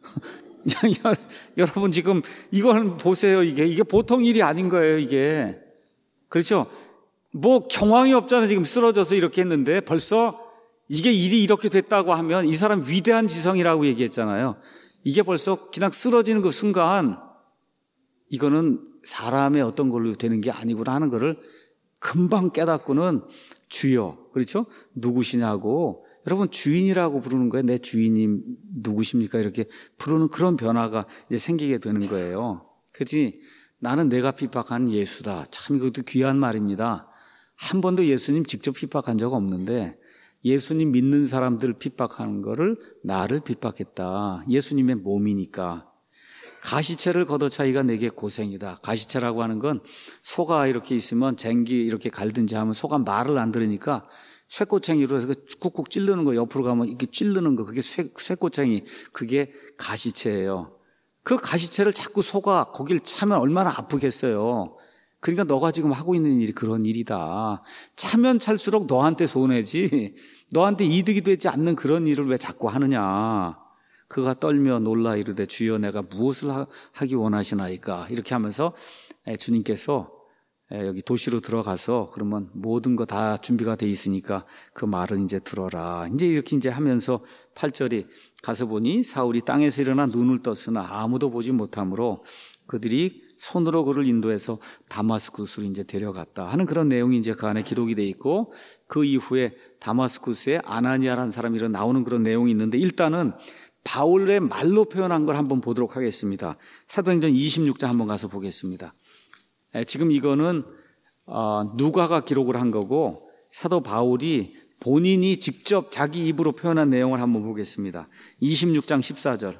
여러분 지금 이걸 보세요. 이게 보통 일이 아닌 거예요. 이게 그렇죠. 뭐 경황이 없잖아요. 지금 쓰러져서 이렇게 했는데 벌써 이게 일이 이렇게 됐다고 하면 이 사람 위대한 지성이라고 얘기했잖아요. 이게 벌써 그냥 쓰러지는 그 순간 이거는 사람의 어떤 걸로 되는 게 아니구나 하는 거를 금방 깨닫고는 주여, 그렇죠? 누구시냐고, 여러분 주인이라고 부르는 거예요. 내 주인님 누구십니까? 이렇게 부르는 그런 변화가 이제 생기게 되는 거예요. 그렇지? 나는 내가 핍박하는 예수다. 참 이것도 귀한 말입니다. 한 번도 예수님 직접 핍박한 적 없는데 예수님 믿는 사람들 핍박하는 거를 나를 핍박했다. 예수님의 몸이니까. 가시채를 걷어차기가 내게 고생이다. 가시채라고 하는 건 소가 이렇게 있으면 쟁기 이렇게 갈든지 하면 소가 말을 안 들으니까 쇠꼬챙이로 해서 꾹꾹 찌르는 거, 옆으로 가면 이렇게 찌르는 거, 그게 쇠꼬챙이, 그게 가시채예요. 그 가시채를 자꾸 소가 거길 차면 얼마나 아프겠어요. 그러니까 너가 지금 하고 있는 일이 그런 일이다. 차면 찰수록 너한테 손해지, 너한테 이득이 되지 않는 그런 일을 왜 자꾸 하느냐. 그가 떨며 놀라 이르되 주여 내가 무엇을 하기 원하시나이까. 이렇게 하면서 주님께서 여기 도시로 들어가서 그러면 모든 거 다 준비가 돼 있으니까 그 말을 이제 들어라. 이제 이렇게 이제 하면서 8절이 가서 보니 사울이 땅에서 일어나 눈을 떴으나 아무도 보지 못하므로 그들이 손으로 그를 인도해서 다마스쿠스로 이제 데려갔다 하는 그런 내용이 이제 그 안에 기록이 돼 있고, 그 이후에 다마스쿠스에 아나니아라는 사람이 나오는 그런 내용이 있는데, 일단은 바울의 말로 표현한 걸 한번 보도록 하겠습니다. 사도행전 26장 한번 가서 보겠습니다. 지금 이거는 누가가 기록을 한 거고 사도 바울이 본인이 직접 자기 입으로 표현한 내용을 한번 보겠습니다. 26장 14절.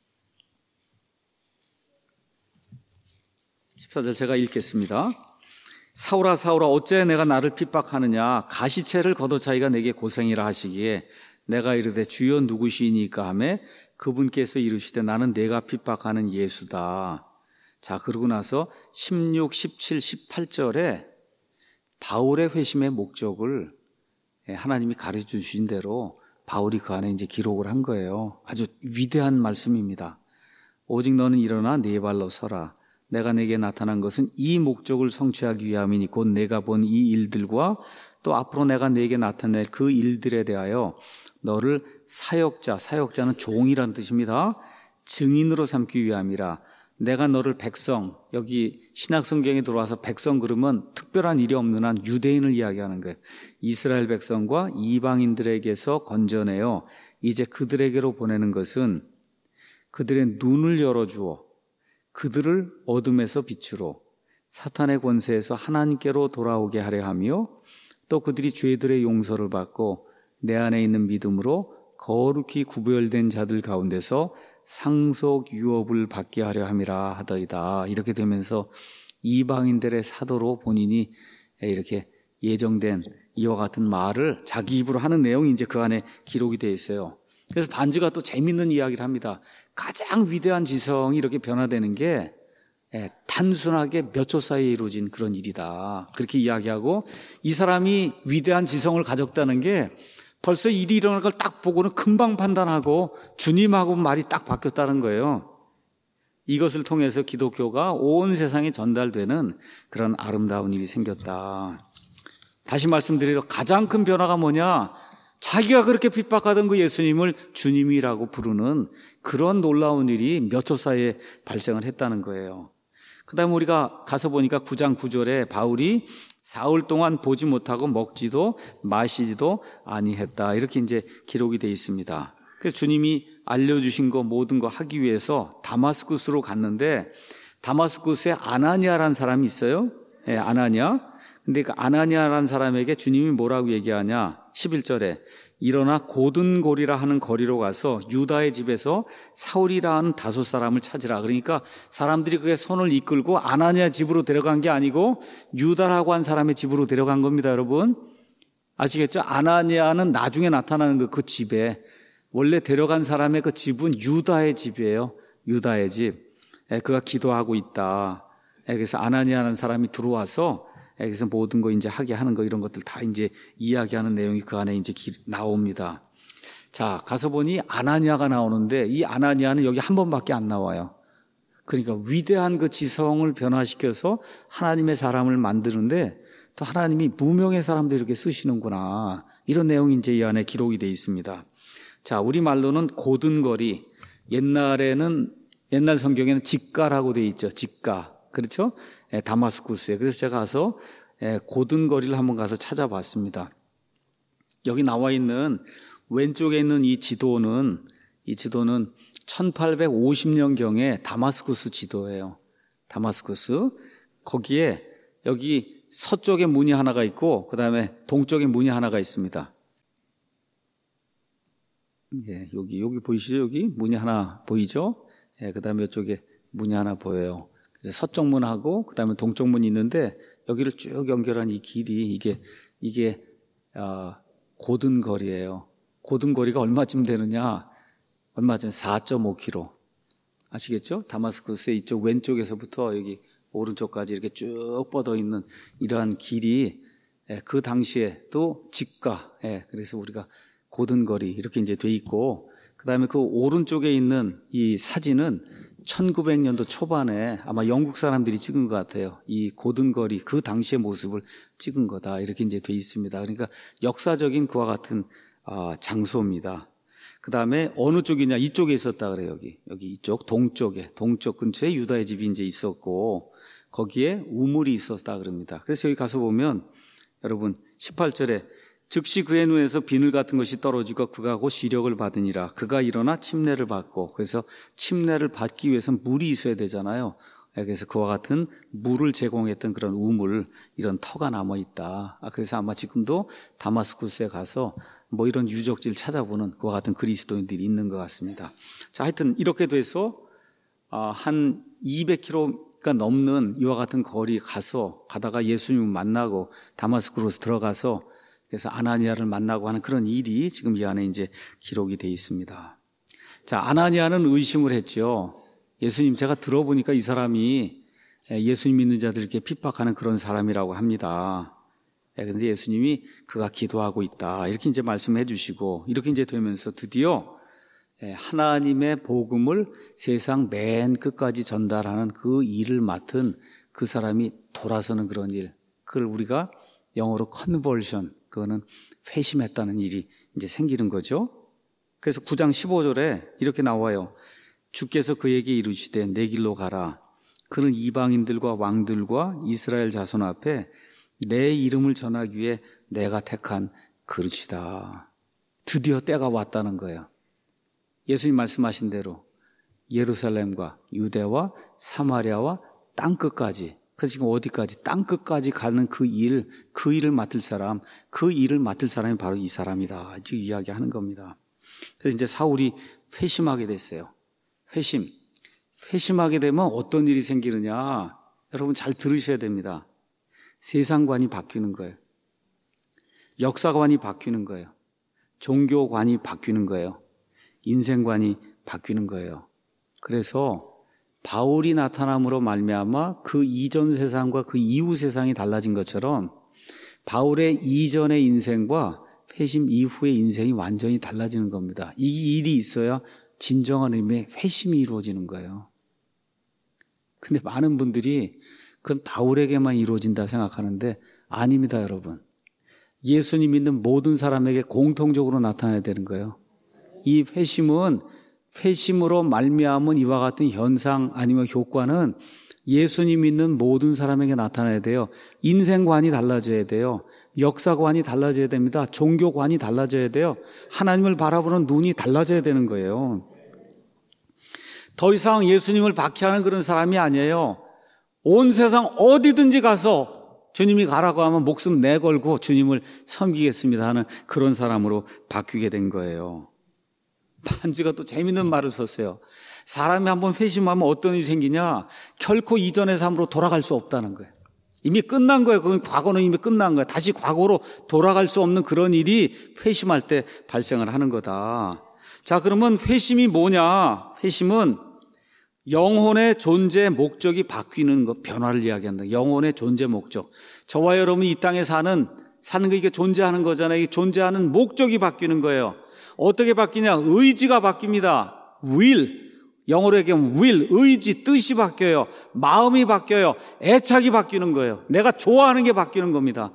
14절 제가 읽겠습니다. 사울아 사울아 어째 내가 나를 핍박하느냐, 가시채를 걷어차기가 내게 고생이라 하시기에 내가 이르되 주여 누구시니까 하매 그분께서 이르시되 나는 내가 핍박하는 예수다. 자, 그러고 나서 16, 17, 18절에 바울의 회심의 목적을 하나님이 가르쳐 주신 대로 바울이 그 안에 이제 기록을 한 거예요. 아주 위대한 말씀입니다. 오직 너는 일어나 네 발로 서라. 내가 내게 나타난 것은 이 목적을 성취하기 위함이니 곧 내가 본 이 일들과 또 앞으로 내가 내게 나타낼 그 일들에 대하여 너를 사역자는 종이란 뜻입니다. 증인으로 삼기 위함이라. 내가 너를 백성, 여기 신약성경에 들어와서 백성 그러면 특별한 일이 없는 한 유대인을 이야기하는 거예요. 이스라엘 백성과 이방인들에게서 건져내어 이제 그들에게로 보내는 것은 그들의 눈을 열어주어 그들을 어둠에서 빛으로 사탄의 권세에서 하나님께로 돌아오게 하려 하며 또 그들이 죄들의 용서를 받고 내 안에 있는 믿음으로 거룩히 구별된 자들 가운데서 상속 유업을 받게 하려 함이라 하더이다. 이렇게 되면서 이방인들의 사도로 본인이 이렇게 예정된 이와 같은 말을 자기 입으로 하는 내용이 이제 그 안에 기록이 되어 있어요. 그래서 반주가 또 재밌는 이야기를 합니다. 가장 위대한 지성이 이렇게 변화되는 게 단순하게 몇 초 사이에 이루어진 그런 일이다. 그렇게 이야기하고, 이 사람이 위대한 지성을 가졌다는 게 벌써 일이 일어날 걸 딱 보고는 금방 판단하고 주님하고 말이 딱 바뀌었다는 거예요. 이것을 통해서 기독교가 온 세상에 전달되는 그런 아름다운 일이 생겼다. 다시 말씀드리려 가장 큰 변화가 뭐냐? 자기가 그렇게 핍박하던 그 예수님을 주님이라고 부르는 그런 놀라운 일이 몇 초 사이에 발생을 했다는 거예요. 그 다음에 우리가 가서 보니까 9장 9절에 바울이 사흘 동안 보지 못하고 먹지도 마시지도 아니했다. 이렇게 이제 기록이 되어 있습니다. 그래서 주님이 알려주신 거 모든 거 하기 위해서 다마스쿠스로 갔는데 다마스쿠스에 아나니아라는 사람이 있어요. 예, 아나니아. 근데 그 아나니아라는 사람에게 주님이 뭐라고 얘기하냐? 11절에 일어나 고든골이라 하는 거리로 가서 유다의 집에서 사울이라 하는 5사람을 찾으라. 그러니까 사람들이 그게 손을 이끌고 아나니아 집으로 데려간 게 아니고 유다라고 한 사람의 집으로 데려간 겁니다, 여러분. 아시겠죠? 아나니아는 나중에 나타나는 그 집에 원래 데려간 사람의 그 집은 유다의 집이에요. 유다의 집. 그가 기도하고 있다. 그래서 아나니아라는 사람이 들어와서 그래서 모든 거 이제 하게 하는 거 이런 것들 다 이제 이야기하는 내용이 그 안에 이제 나옵니다. 자, 가서 보니 아나니아가 나오는데 이 아나니아는 여기 한 번밖에 안 나와요. 그러니까 위대한 그 지성을 변화시켜서 하나님의 사람을 만드는데 또 하나님이 무명의 사람들 이렇게 쓰시는구나. 이런 내용이 이제 이 안에 기록이 되어 있습니다. 자, 우리말로는 고든거리. 옛날 성경에는 직가라고 되어 있죠. 직가. 그렇죠? 다마스쿠스에. 그래서 제가 가서 고든거리를 한번 가서 찾아봤습니다. 여기 나와 있는 왼쪽에 있는 이 지도는 1850년경에 다마스쿠스 지도예요. 다마스쿠스. 거기에 여기 서쪽에 문이 하나가 있고 그다음에 동쪽에 문이 하나가 있습니다. 예, 여기 보이시죠? 여기 문이 하나 보이죠? 예, 그다음에 이쪽에 문이 하나 보여요. 서쪽 문하고 그다음에 동쪽 문이 있는데 여기를 쭉 연결한 이 길이 이게 고든거리예요. 고든거리가 얼마쯤 되느냐? 얼마 전 4.5km. 아시겠죠? 다마스쿠스의 이쪽 왼쪽에서부터 여기 오른쪽까지 이렇게 쭉 뻗어 있는 이러한 길이 그 당시에 또 직가. 그래서 우리가 고든거리 이렇게 이제 돼 있고 그다음에 그 오른쪽에 있는 이 사진은 1900년도 초반에 아마 영국 사람들이 찍은 것 같아요. 이 고든거리 그 당시의 모습을 찍은 거다 이렇게 이제 돼 있습니다. 그러니까 역사적인 그와 같은 장소입니다. 그 다음에 어느 쪽이냐 이쪽에 있었다 그래요. 여기 이쪽 동쪽 근처에 유다의 집이 이제 있었고 거기에 우물이 있었다 그럽니다. 그래서 여기 가서 보면 여러분 18절에 즉시 그의 눈에서 비늘 같은 것이 떨어지고 그가 곧 시력을 받으니라. 그가 일어나 침례를 받고 그래서 침례를 받기 위해서는 물이 있어야 되잖아요. 그래서 그와 같은 물을 제공했던 그런 우물 이런 터가 남아있다. 그래서 아마 지금도 다마스쿠스에 가서 뭐 이런 유적지를 찾아보는 그와 같은 그리스도인들이 있는 것 같습니다. 자, 하여튼 이렇게 돼서 한 200km가 넘는 이와 같은 거리 가다가 예수님을 만나고 다마스쿠스로 들어가서 그래서 아나니아를 만나고 하는 그런 일이 지금 이 안에 이제 기록이 되어 있습니다. 자, 아나니아는 의심을 했죠. 예수님, 제가 들어보니까 이 사람이 예수님 믿는 자들에게 핍박하는 그런 사람이라고 합니다. 그런데 예수님이 그가 기도하고 있다. 이렇게 이제 말씀해 주시고 이렇게 이제 되면서 드디어 하나님의 복음을 세상 맨 끝까지 전달하는 그 일을 맡은 그 사람이 돌아서는 그런 일. 그걸 우리가 영어로 컨버션, 그거는 회심했다는 일이 이제 생기는 거죠. 그래서 9장 15절에 이렇게 나와요. 주께서 그에게 이르시되 내 길로 가라. 그는 이방인들과 왕들과 이스라엘 자손 앞에 내 이름을 전하기 위해 내가 택한 그릇이다. 드디어 때가 왔다는 거예요. 예수님 말씀하신 대로 예루살렘과 유대와 사마리아와 땅끝까지, 그래서 지금 어디까지? 땅끝까지 가는 그 일을 맡을 사람, 그 일을 맡을 사람이 바로 이 사람이다. 지금 이야기하는 겁니다. 그래서 이제 사울이 회심하게 됐어요. 회심하게 되면 어떤 일이 생기느냐? 여러분 잘 들으셔야 됩니다. 세상관이 바뀌는 거예요. 역사관이 바뀌는 거예요. 종교관이 바뀌는 거예요. 인생관이 바뀌는 거예요. 그래서 바울이 나타남으로 말미암아 그 이전 세상과 그 이후 세상이 달라진 것처럼 바울의 이전의 인생과 회심 이후의 인생이 완전히 달라지는 겁니다. 이 일이 있어야 진정한 의미의 회심이 이루어지는 거예요. 근데 많은 분들이 그건 바울에게만 이루어진다 생각하는데 아닙니다, 여러분. 예수님 믿는 모든 사람에게 공통적으로 나타나야 되는 거예요. 이 회심으로 말미암은 이와 같은 현상 아니면 효과는 예수님 믿는 모든 사람에게 나타나야 돼요. 인생관이 달라져야 돼요. 역사관이 달라져야 됩니다. 종교관이 달라져야 돼요. 하나님을 바라보는 눈이 달라져야 되는 거예요. 더 이상 예수님을 박해하는 그런 사람이 아니에요. 온 세상 어디든지 가서 주님이 가라고 하면 목숨 내걸고 주님을 섬기겠습니다 하는 그런 사람으로 바뀌게 된 거예요. 반지가 또 재밌는 말을 썼어요. 사람이 한번 회심하면 어떤 일이 생기냐? 결코 이전의 삶으로 돌아갈 수 없다는 거예요. 이미 끝난 거예요. 그건 과거는 이미 끝난 거예요. 다시 과거로 돌아갈 수 없는 그런 일이 회심할 때 발생을 하는 거다. 자, 그러면 회심이 뭐냐? 회심은 영혼의 존재 목적이 바뀌는 것, 변화를 이야기한다. 영혼의 존재 목적. 저와 여러분이 이 땅에 사는 거 이게 존재하는 거잖아요. 이 존재하는 목적이 바뀌는 거예요. 어떻게 바뀌냐? 의지가 바뀝니다. will. 영어로 얘기하면 will, 의지, 뜻이 바뀌어요. 마음이 바뀌어요. 애착이 바뀌는 거예요. 내가 좋아하는 게 바뀌는 겁니다.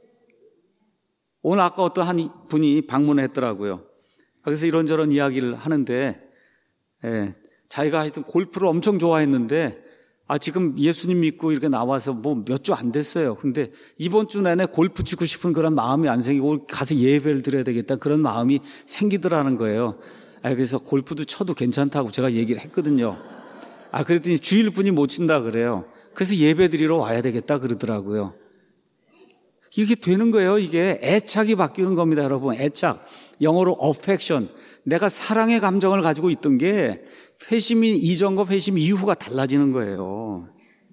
오늘 아까 어떤 한 분이 방문했더라고요. 그래서 이런저런 이야기를 하는데 자기가 하여튼 골프를 엄청 좋아했는데 지금 예수님 믿고 이렇게 나와서 뭐 몇 주 안 됐어요. 근데 이번 주 내내 골프 치고 싶은 그런 마음이 안 생기고 가서 예배를 드려야 되겠다 그런 마음이 생기더라는 거예요. 그래서 골프도 쳐도 괜찮다고 제가 얘기를 했거든요. 그랬더니 주일뿐이 못 친다 그래요. 그래서 예배 드리러 와야 되겠다 그러더라고요. 이렇게 되는 거예요. 이게 애착이 바뀌는 겁니다, 여러분. 애착. 영어로 affection. 내가 사랑의 감정을 가지고 있던 게 회심이 이전과 회심 이후가 달라지는 거예요.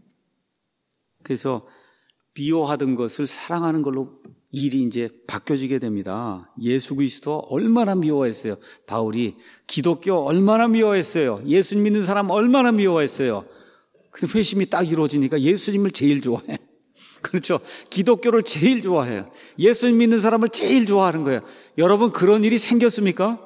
그래서 미워하던 것을 사랑하는 걸로 일이 이제 바뀌어지게 됩니다. 예수 그리스도 얼마나 미워했어요. 바울이 기독교 얼마나 미워했어요. 예수님 믿는 사람 얼마나 미워했어요. 근데 회심이 딱 이루어지니까 예수님을 제일 좋아해. 그렇죠. 기독교를 제일 좋아해요. 예수님 믿는 사람을 제일 좋아하는 거예요. 여러분 그런 일이 생겼습니까?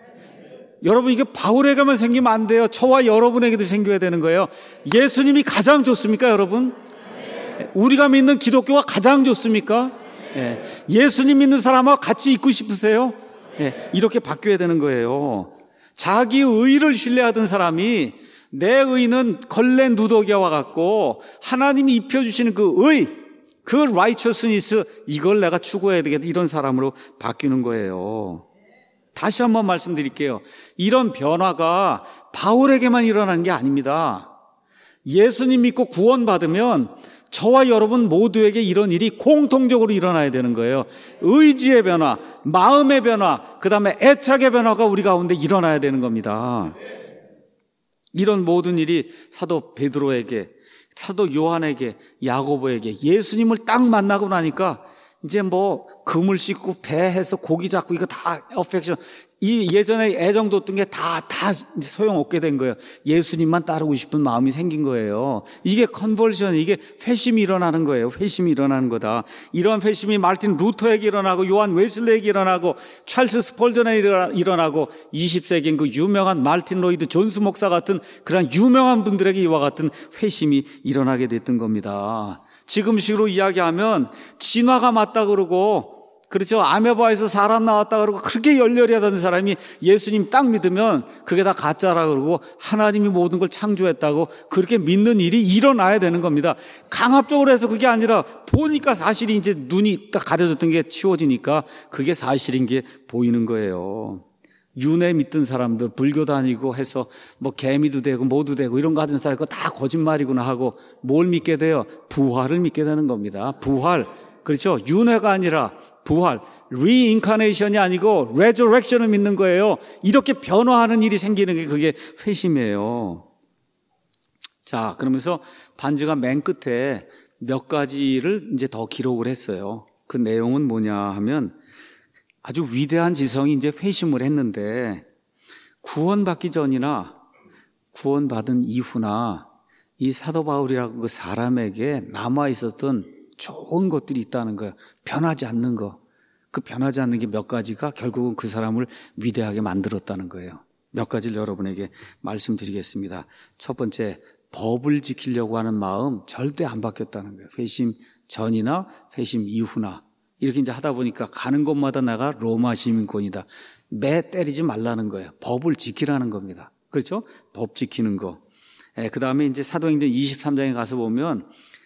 여러분 이게 바울에게만 생기면 안 돼요. 저와 여러분에게도 생겨야 되는 거예요. 예수님이 가장 좋습니까, 여러분? 우리가 믿는 기독교가 가장 좋습니까? 예수님 믿는 사람과 같이 있고 싶으세요? 이렇게 바뀌어야 되는 거예요. 자기 의를 신뢰하던 사람이 내 의는 걸레 누더기와 같고 하나님이 입혀주시는 그 의, 그 righteousness 이걸 내가 추구해야 되겠다 이런 사람으로 바뀌는 거예요. 다시 한번 말씀드릴게요. 이런 변화가 바울에게만 일어나는 게 아닙니다. 예수님 믿고 구원받으면 저와 여러분 모두에게 이런 일이 공통적으로 일어나야 되는 거예요. 의지의 변화, 마음의 변화, 그 다음에 애착의 변화가 우리 가운데 일어나야 되는 겁니다. 이런 모든 일이 사도 베드로에게, 사도 요한에게, 야고보에게 예수님을 딱 만나고 나니까 이제 뭐 금을 씻고 배해서 고기 잡고 이거 다 어펙션 이 예전에 애정 뒀던 게 다 소용없게 된 거예요. 예수님만 따르고 싶은 마음이 생긴 거예요. 이게 컨버전, 이게 회심이 일어나는 거예요. 회심이 일어나는 거다. 이러한 회심이 마르틴 루터에게 일어나고 요한 웨슬레에게 일어나고 찰스 스펄전에게 일어나고 20세기인 그 유명한 마르틴 로이드 존스 목사 같은 그런 유명한 분들에게 이와 같은 회심이 일어나게 됐던 겁니다. 지금식으로 이야기하면 진화가 맞다 그러고 그렇죠. 아메바에서 사람 나왔다 그러고 그렇게 열렬히 하던 사람이 예수님 딱 믿으면 그게 다 가짜라 그러고 하나님이 모든 걸 창조했다고 그렇게 믿는 일이 일어나야 되는 겁니다. 강압적으로 해서 그게 아니라 보니까 사실이 이제 눈이 딱 가려졌던 게 치워지니까 그게 사실인 게 보이는 거예요. 윤회 믿던 사람들 불교 다니고 해서 뭐 개미도 되고 뭐도 되고 이런 거 하던 사람 그거 다 거짓말이구나 하고 뭘 믿게 돼요? 부활을 믿게 되는 겁니다. 부활. 그렇죠. 윤회가 아니라 부활, reincarnation이 아니고 resurrection을 믿는 거예요. 이렇게 변화하는 일이 생기는 게 그게 회심이에요. 자, 그러면서 반지가 맨 끝에 몇 가지를 이제 더 기록을 했어요. 그 내용은 뭐냐 하면 아주 위대한 지성이 이제 회심을 했는데 구원받기 전이나 구원받은 이후나 이 사도 바울이라고 그 사람에게 남아 있었던 좋은 것들이 있다는 거예요. 변하지 않는 거. 그 변하지 않는 게 몇 가지가 결국은 그 사람을 위대하게 만들었다는 거예요. 몇 가지를 여러분에게 말씀드리겠습니다. 첫 번째, 법을 지키려고 하는 마음 절대 안 바뀌었다는 거예요. 회심 전이나 회심 이후나 이렇게 이제 하다 보니까 가는 곳마다 내가 로마 시민권이다. 매 때리지 말라는 거예요. 법을 지키라는 겁니다. 그렇죠? 법 지키는 거. 그 다음에 이제 사도행전 23장에 가서 보면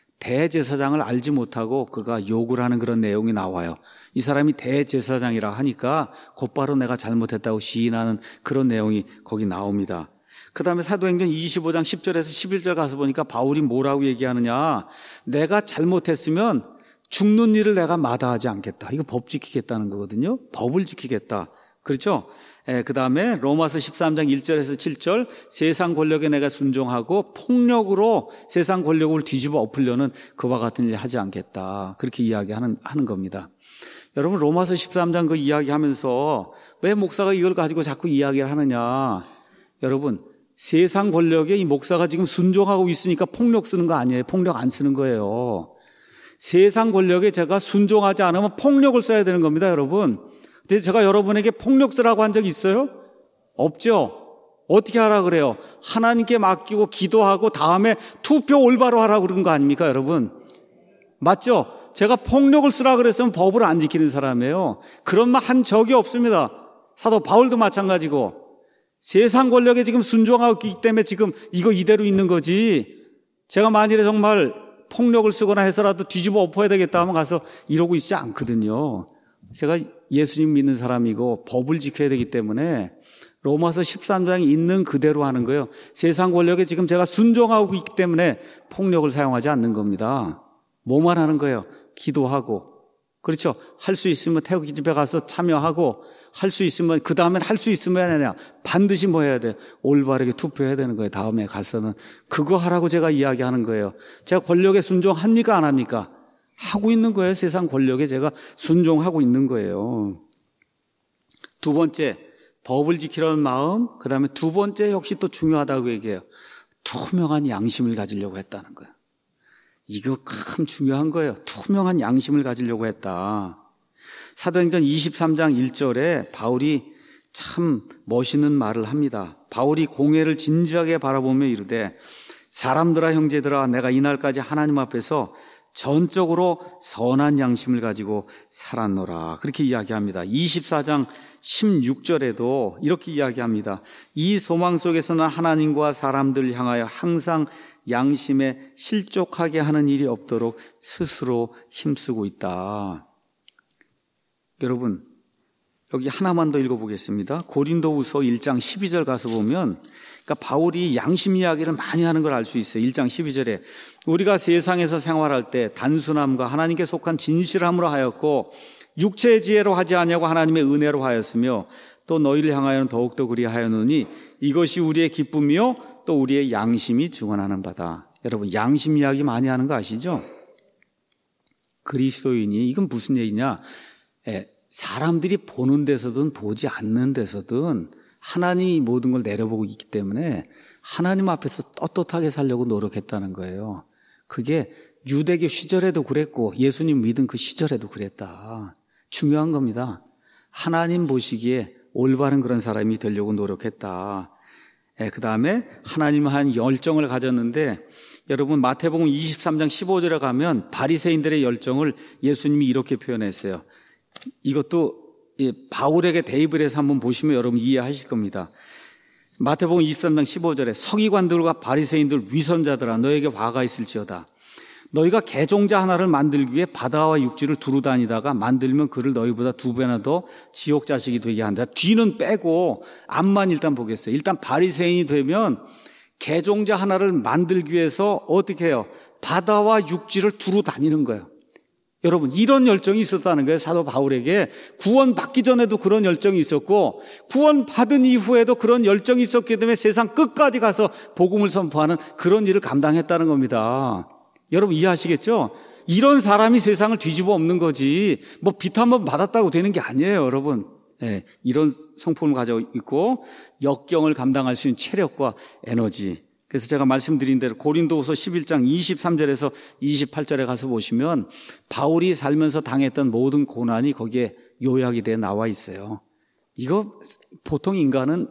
대제사장을 알지 못하고 그가 욕을 하는 그런 내용이 나와요. 이 사람이 대제사장이라 하니까 곧바로 내가 잘못했다고 시인하는 그런 내용이 거기 나옵니다. 그 다음에 사도행전 25장 10절에서 11절 가서 보니까 바울이 뭐라고 얘기하느냐. 내가 잘못했으면 죽는 일을 내가 마다하지 않겠다. 이거 법 지키겠다는 거거든요. 법을 지키겠다. 그렇죠? 그 다음에 로마서 13장 1절에서 7절 세상 권력에 내가 순종하고 폭력으로 세상 권력을 뒤집어 엎으려는 그와 같은 일 하지 않겠다. 그렇게 이야기하는 겁니다. 여러분 로마서 13장 그 이야기하면서 왜 목사가 이걸 가지고 자꾸 이야기를 하느냐. 여러분 세상 권력에 이 목사가 지금 순종하고 있으니까 폭력 쓰는 거 아니에요. 폭력 안 쓰는 거예요. 세상 권력에 제가 순종하지 않으면 폭력을 써야 되는 겁니다, 여러분. 근데 제가 여러분에게 폭력 쓰라고 한 적 있어요? 없죠? 어떻게 하라 그래요? 하나님께 맡기고 기도하고 다음에 투표 올바로 하라고 그런 거 아닙니까, 여러분? 맞죠? 제가 폭력을 쓰라 그랬으면 법을 안 지키는 사람이에요. 그런 말 한 적이 없습니다. 사도 바울도 마찬가지고. 세상 권력에 지금 순종하고 있기 때문에 지금 이거 이대로 있는 거지. 제가 만일에 정말 폭력을 쓰거나 해서라도 뒤집어 엎어야 되겠다 하면 가서 이러고 있지 않거든요. 제가 예수님 믿는 사람이고 법을 지켜야 되기 때문에 로마서 13장에 있는 그대로 하는 거예요. 세상 권력에 지금 제가 순종하고 있기 때문에 폭력을 사용하지 않는 겁니다. 뭐만 하는 거예요? 기도하고. 그렇죠? 할 수 있으면 태극기 집회 가서 참여하고 할 수 있으면 그 다음엔 할 수 있으면 해야 되냐. 반드시 뭐 해야 돼? 올바르게 투표해야 되는 거예요. 다음에 가서는. 그거 하라고 제가 이야기하는 거예요. 제가 권력에 순종합니까? 안 합니까? 하고 있는 거예요. 세상 권력에 제가 순종하고 있는 거예요. 두 번째, 법을 지키려는 마음. 그 다음에 두 번째 역시 또 중요하다고 얘기해요. 투명한 양심을 가지려고 했다는 거예요. 이거 참 중요한 거예요. 투명한 양심을 가지려고 했다. 사도행전 23장 1절에 바울이 참 멋있는 말을 합니다. 바울이 공회를 진지하게 바라보며 이르되 사람들아 형제들아 내가 이날까지 하나님 앞에서 전적으로 선한 양심을 가지고 살았노라. 그렇게 이야기합니다. 24장 16절에도 이렇게 이야기합니다. 이 소망 속에서는 하나님과 사람들을 향하여 항상 양심에 실족하게 하는 일이 없도록 스스로 힘쓰고 있다. 여러분 여기 하나만 더 읽어보겠습니다. 고린도후서 1장 12절 가서 보면 그러니까 바울이 양심 이야기를 많이 하는 걸 알 수 있어요. 1장 12절에 우리가 세상에서 생활할 때 단순함과 하나님께 속한 진실함으로 하였고 육체의 지혜로 하지 아니하고 하나님의 은혜로 하였으며 또 너희를 향하여는 더욱더 그리하였노니 이것이 우리의 기쁨이요 또 우리의 양심이 증언하는 바다. 여러분 양심 이야기 많이 하는 거 아시죠? 그리스도인이 이건 무슨 얘기냐? 사람들이 보는 데서든 보지 않는 데서든 하나님이 모든 걸 내려보고 있기 때문에 하나님 앞에서 떳떳하게 살려고 노력했다는 거예요. 그게 유대교 시절에도 그랬고 예수님 믿은 그 시절에도 그랬다. 중요한 겁니다. 하나님 보시기에 올바른 그런 사람이 되려고 노력했다. 그 다음에 하나님은 한 열정을 가졌는데 여러분 마태복음 23장 15절에 가면 바리새인들의 열정을 예수님이 이렇게 표현했어요. 이것도 바울에게 대입을 해서 한번 보시면 여러분 이해하실 겁니다. 마태복음 23장 15절에 서기관들과 바리새인들 위선자들아 너에게 화가 있을지어다. 너희가 개종자 하나를 만들기 위해 바다와 육지를 두루 다니다가 만들면 그를 너희보다 2배나 더 지옥 자식이 되게 한다. 뒤는 빼고 앞만 일단 보겠어요. 일단 바리새인이 되면 개종자 하나를 만들기 위해서 어떻게 해요? 바다와 육지를 두루 다니는 거예요. 여러분 이런 열정이 있었다는 거예요. 사도 바울에게 구원받기 전에도 그런 열정이 있었고 구원받은 이후에도 그런 열정이 있었기 때문에 세상 끝까지 가서 복음을 선포하는 그런 일을 감당했다는 겁니다. 여러분 이해하시겠죠? 이런 사람이 세상을 뒤집어 엎는 거지 뭐 빛 한번 받았다고 되는 게 아니에요. 여러분 이런 성품을 가지고 있고 역경을 감당할 수 있는 체력과 에너지. 그래서 제가 말씀드린 대로 고린도후서 11장 23절에서 28절에 가서 보시면 바울이 살면서 당했던 모든 고난이 거기에 요약이 돼 나와 있어요. 이거 보통 인간은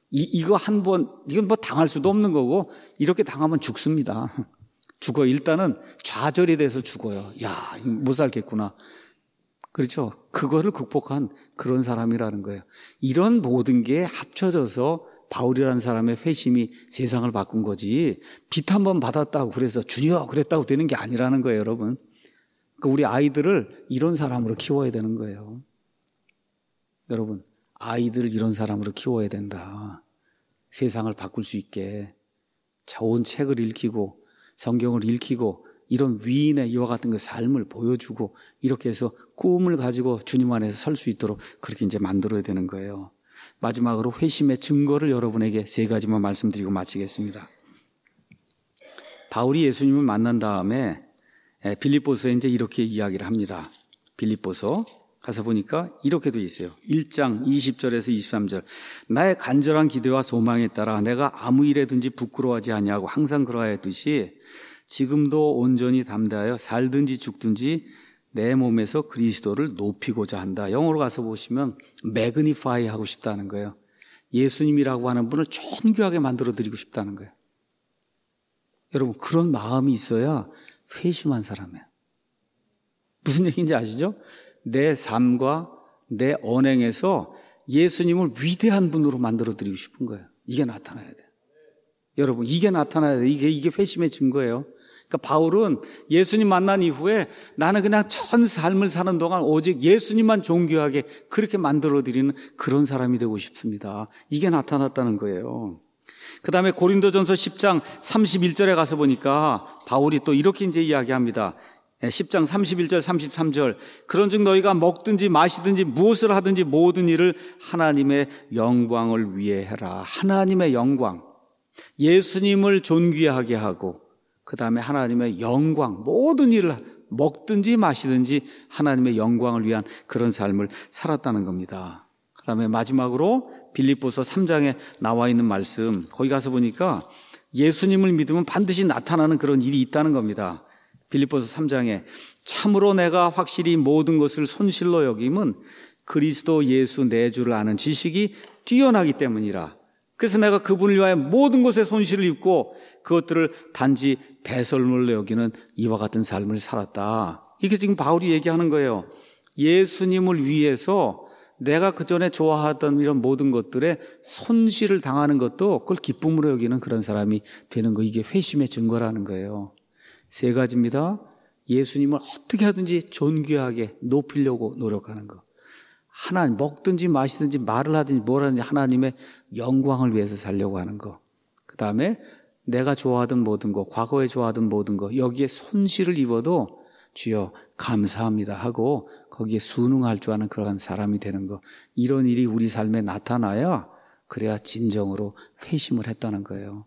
이거 한 번, 이건 뭐 당할 수도 없는 거고, 이렇게 당하면 죽습니다. 죽어. 일단은 좌절이 돼서 죽어요. 야, 못 살겠구나. 그렇죠. 그거를 극복한 그런 사람이라는 거예요. 이런 모든 게 합쳐져서 바울이라는 사람의 회심이 세상을 바꾼 거지, 빚 한 번 받았다고 그래서 주여 그랬다고 되는 게 아니라는 거예요, 여러분. 그러니까 우리 아이들을 이런 사람으로 키워야 되는 거예요. 여러분, 아이들을 이런 사람으로 키워야 된다. 세상을 바꿀 수 있게 좋은 책을 읽히고 성경을 읽히고 이런 위인의 이와 같은 그 삶을 보여주고, 이렇게 해서 꿈을 가지고 주님 안에서 설 수 있도록 그렇게 이제 만들어야 되는 거예요. 마지막으로 회심의 증거를 여러분에게 3가지만 말씀드리고 마치겠습니다. 바울이 예수님을 만난 다음에 빌립보서에 이제 이렇게 이야기를 합니다. 빌립보서 가서 보니까 이렇게 돼 있어요. 1장 20절에서 23절. 나의 간절한 기대와 소망에 따라 내가 아무 일에든지 부끄러워하지 아니하고 항상 그러하였듯이 지금도 온전히 담대하여 살든지 죽든지 내 몸에서 그리스도를 높이고자 한다. 영어로 가서 보시면 매그니파이 하고 싶다는 거예요. 예수님이라고 하는 분을 존귀하게 만들어드리고 싶다는 거예요. 여러분, 그런 마음이 있어야 회심한 사람이에요. 무슨 얘기인지 아시죠? 내 삶과 내 언행에서 예수님을 위대한 분으로 만들어드리고 싶은 거예요. 이게 나타나야 돼요. 여러분, 이게 나타나야 돼요. 이게 회심의 증거예요. 그러니까 바울은 예수님 만난 이후에 나는 그냥 전 삶을 사는 동안 오직 예수님만 존귀하게 그렇게 만들어드리는 그런 사람이 되고 싶습니다. 이게 나타났다는 거예요. 그 다음에 고린도전서 10장 31절에 가서 보니까 바울이 또 이렇게 이제 이야기합니다. 10장 31절 33절. 그런즉 너희가 먹든지 마시든지 무엇을 하든지 모든 일을 하나님의 영광을 위해 해라. 하나님의 영광, 예수님을 존귀하게 하고 그 다음에 하나님의 영광, 모든 일을 먹든지 마시든지 하나님의 영광을 위한 그런 삶을 살았다는 겁니다. 그 다음에 마지막으로 빌립보서 3장에 나와 있는 말씀, 거기 가서 보니까 예수님을 믿으면 반드시 나타나는 그런 일이 있다는 겁니다. 빌립보서 3장에 참으로 내가 확실히 모든 것을 손실로 여김은 그리스도 예수 내 주를 아는 지식이 뛰어나기 때문이라. 그래서 내가 그분을 위하여 모든 것에 손실을 입고 그것들을 단지 배설물로 여기는 이와 같은 삶을 살았다. 이게 지금 바울이 얘기하는 거예요. 예수님을 위해서 내가 그전에 좋아하던 이런 모든 것들에 손실을 당하는 것도 그걸 기쁨으로 여기는 그런 사람이 되는 거, 이게 회심의 증거라는 거예요. 3가지입니다. 예수님을 어떻게 하든지 존귀하게 높이려고 노력하는 거. 하나님, 먹든지 마시든지 말을 하든지 뭘 하든지 하나님의 영광을 위해서 살려고 하는 거. 그 다음에 내가 좋아하던 모든 거, 과거에 좋아하던 모든 거, 여기에 손실을 입어도 주여 감사합니다 하고 거기에 순응할 줄 아는 그러한 사람이 되는 거. 이런 일이 우리 삶에 나타나야 그래야 진정으로 회심을 했다는 거예요.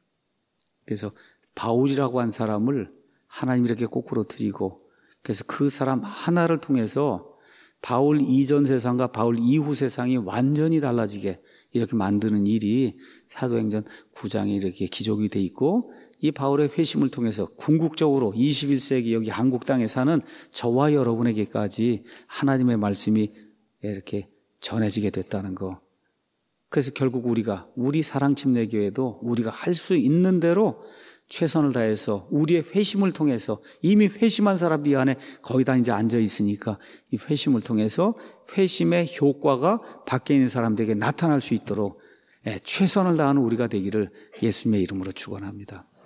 그래서 바울이라고 한 사람을 하나님이 이렇게 거꾸로 드리고, 그래서 그 사람 하나를 통해서 바울 이전 세상과 바울 이후 세상이 완전히 달라지게 이렇게 만드는 일이 사도행전 9장에 이렇게 기록이 돼 있고, 이 바울의 회심을 통해서 궁극적으로 21세기 여기 한국 땅에 사는 저와 여러분에게까지 하나님의 말씀이 이렇게 전해지게 됐다는 거. 그래서 결국 우리 사랑침례교회도 우리가 할 수 있는 대로 최선을 다해서 우리의 회심을 통해서, 이미 회심한 사람이 안에 거의 다 이제 앉아 있으니까 이 회심을 통해서 회심의 효과가 밖에 있는 사람들에게 나타날 수 있도록 최선을 다하는 우리가 되기를 예수님의 이름으로 축원합니다.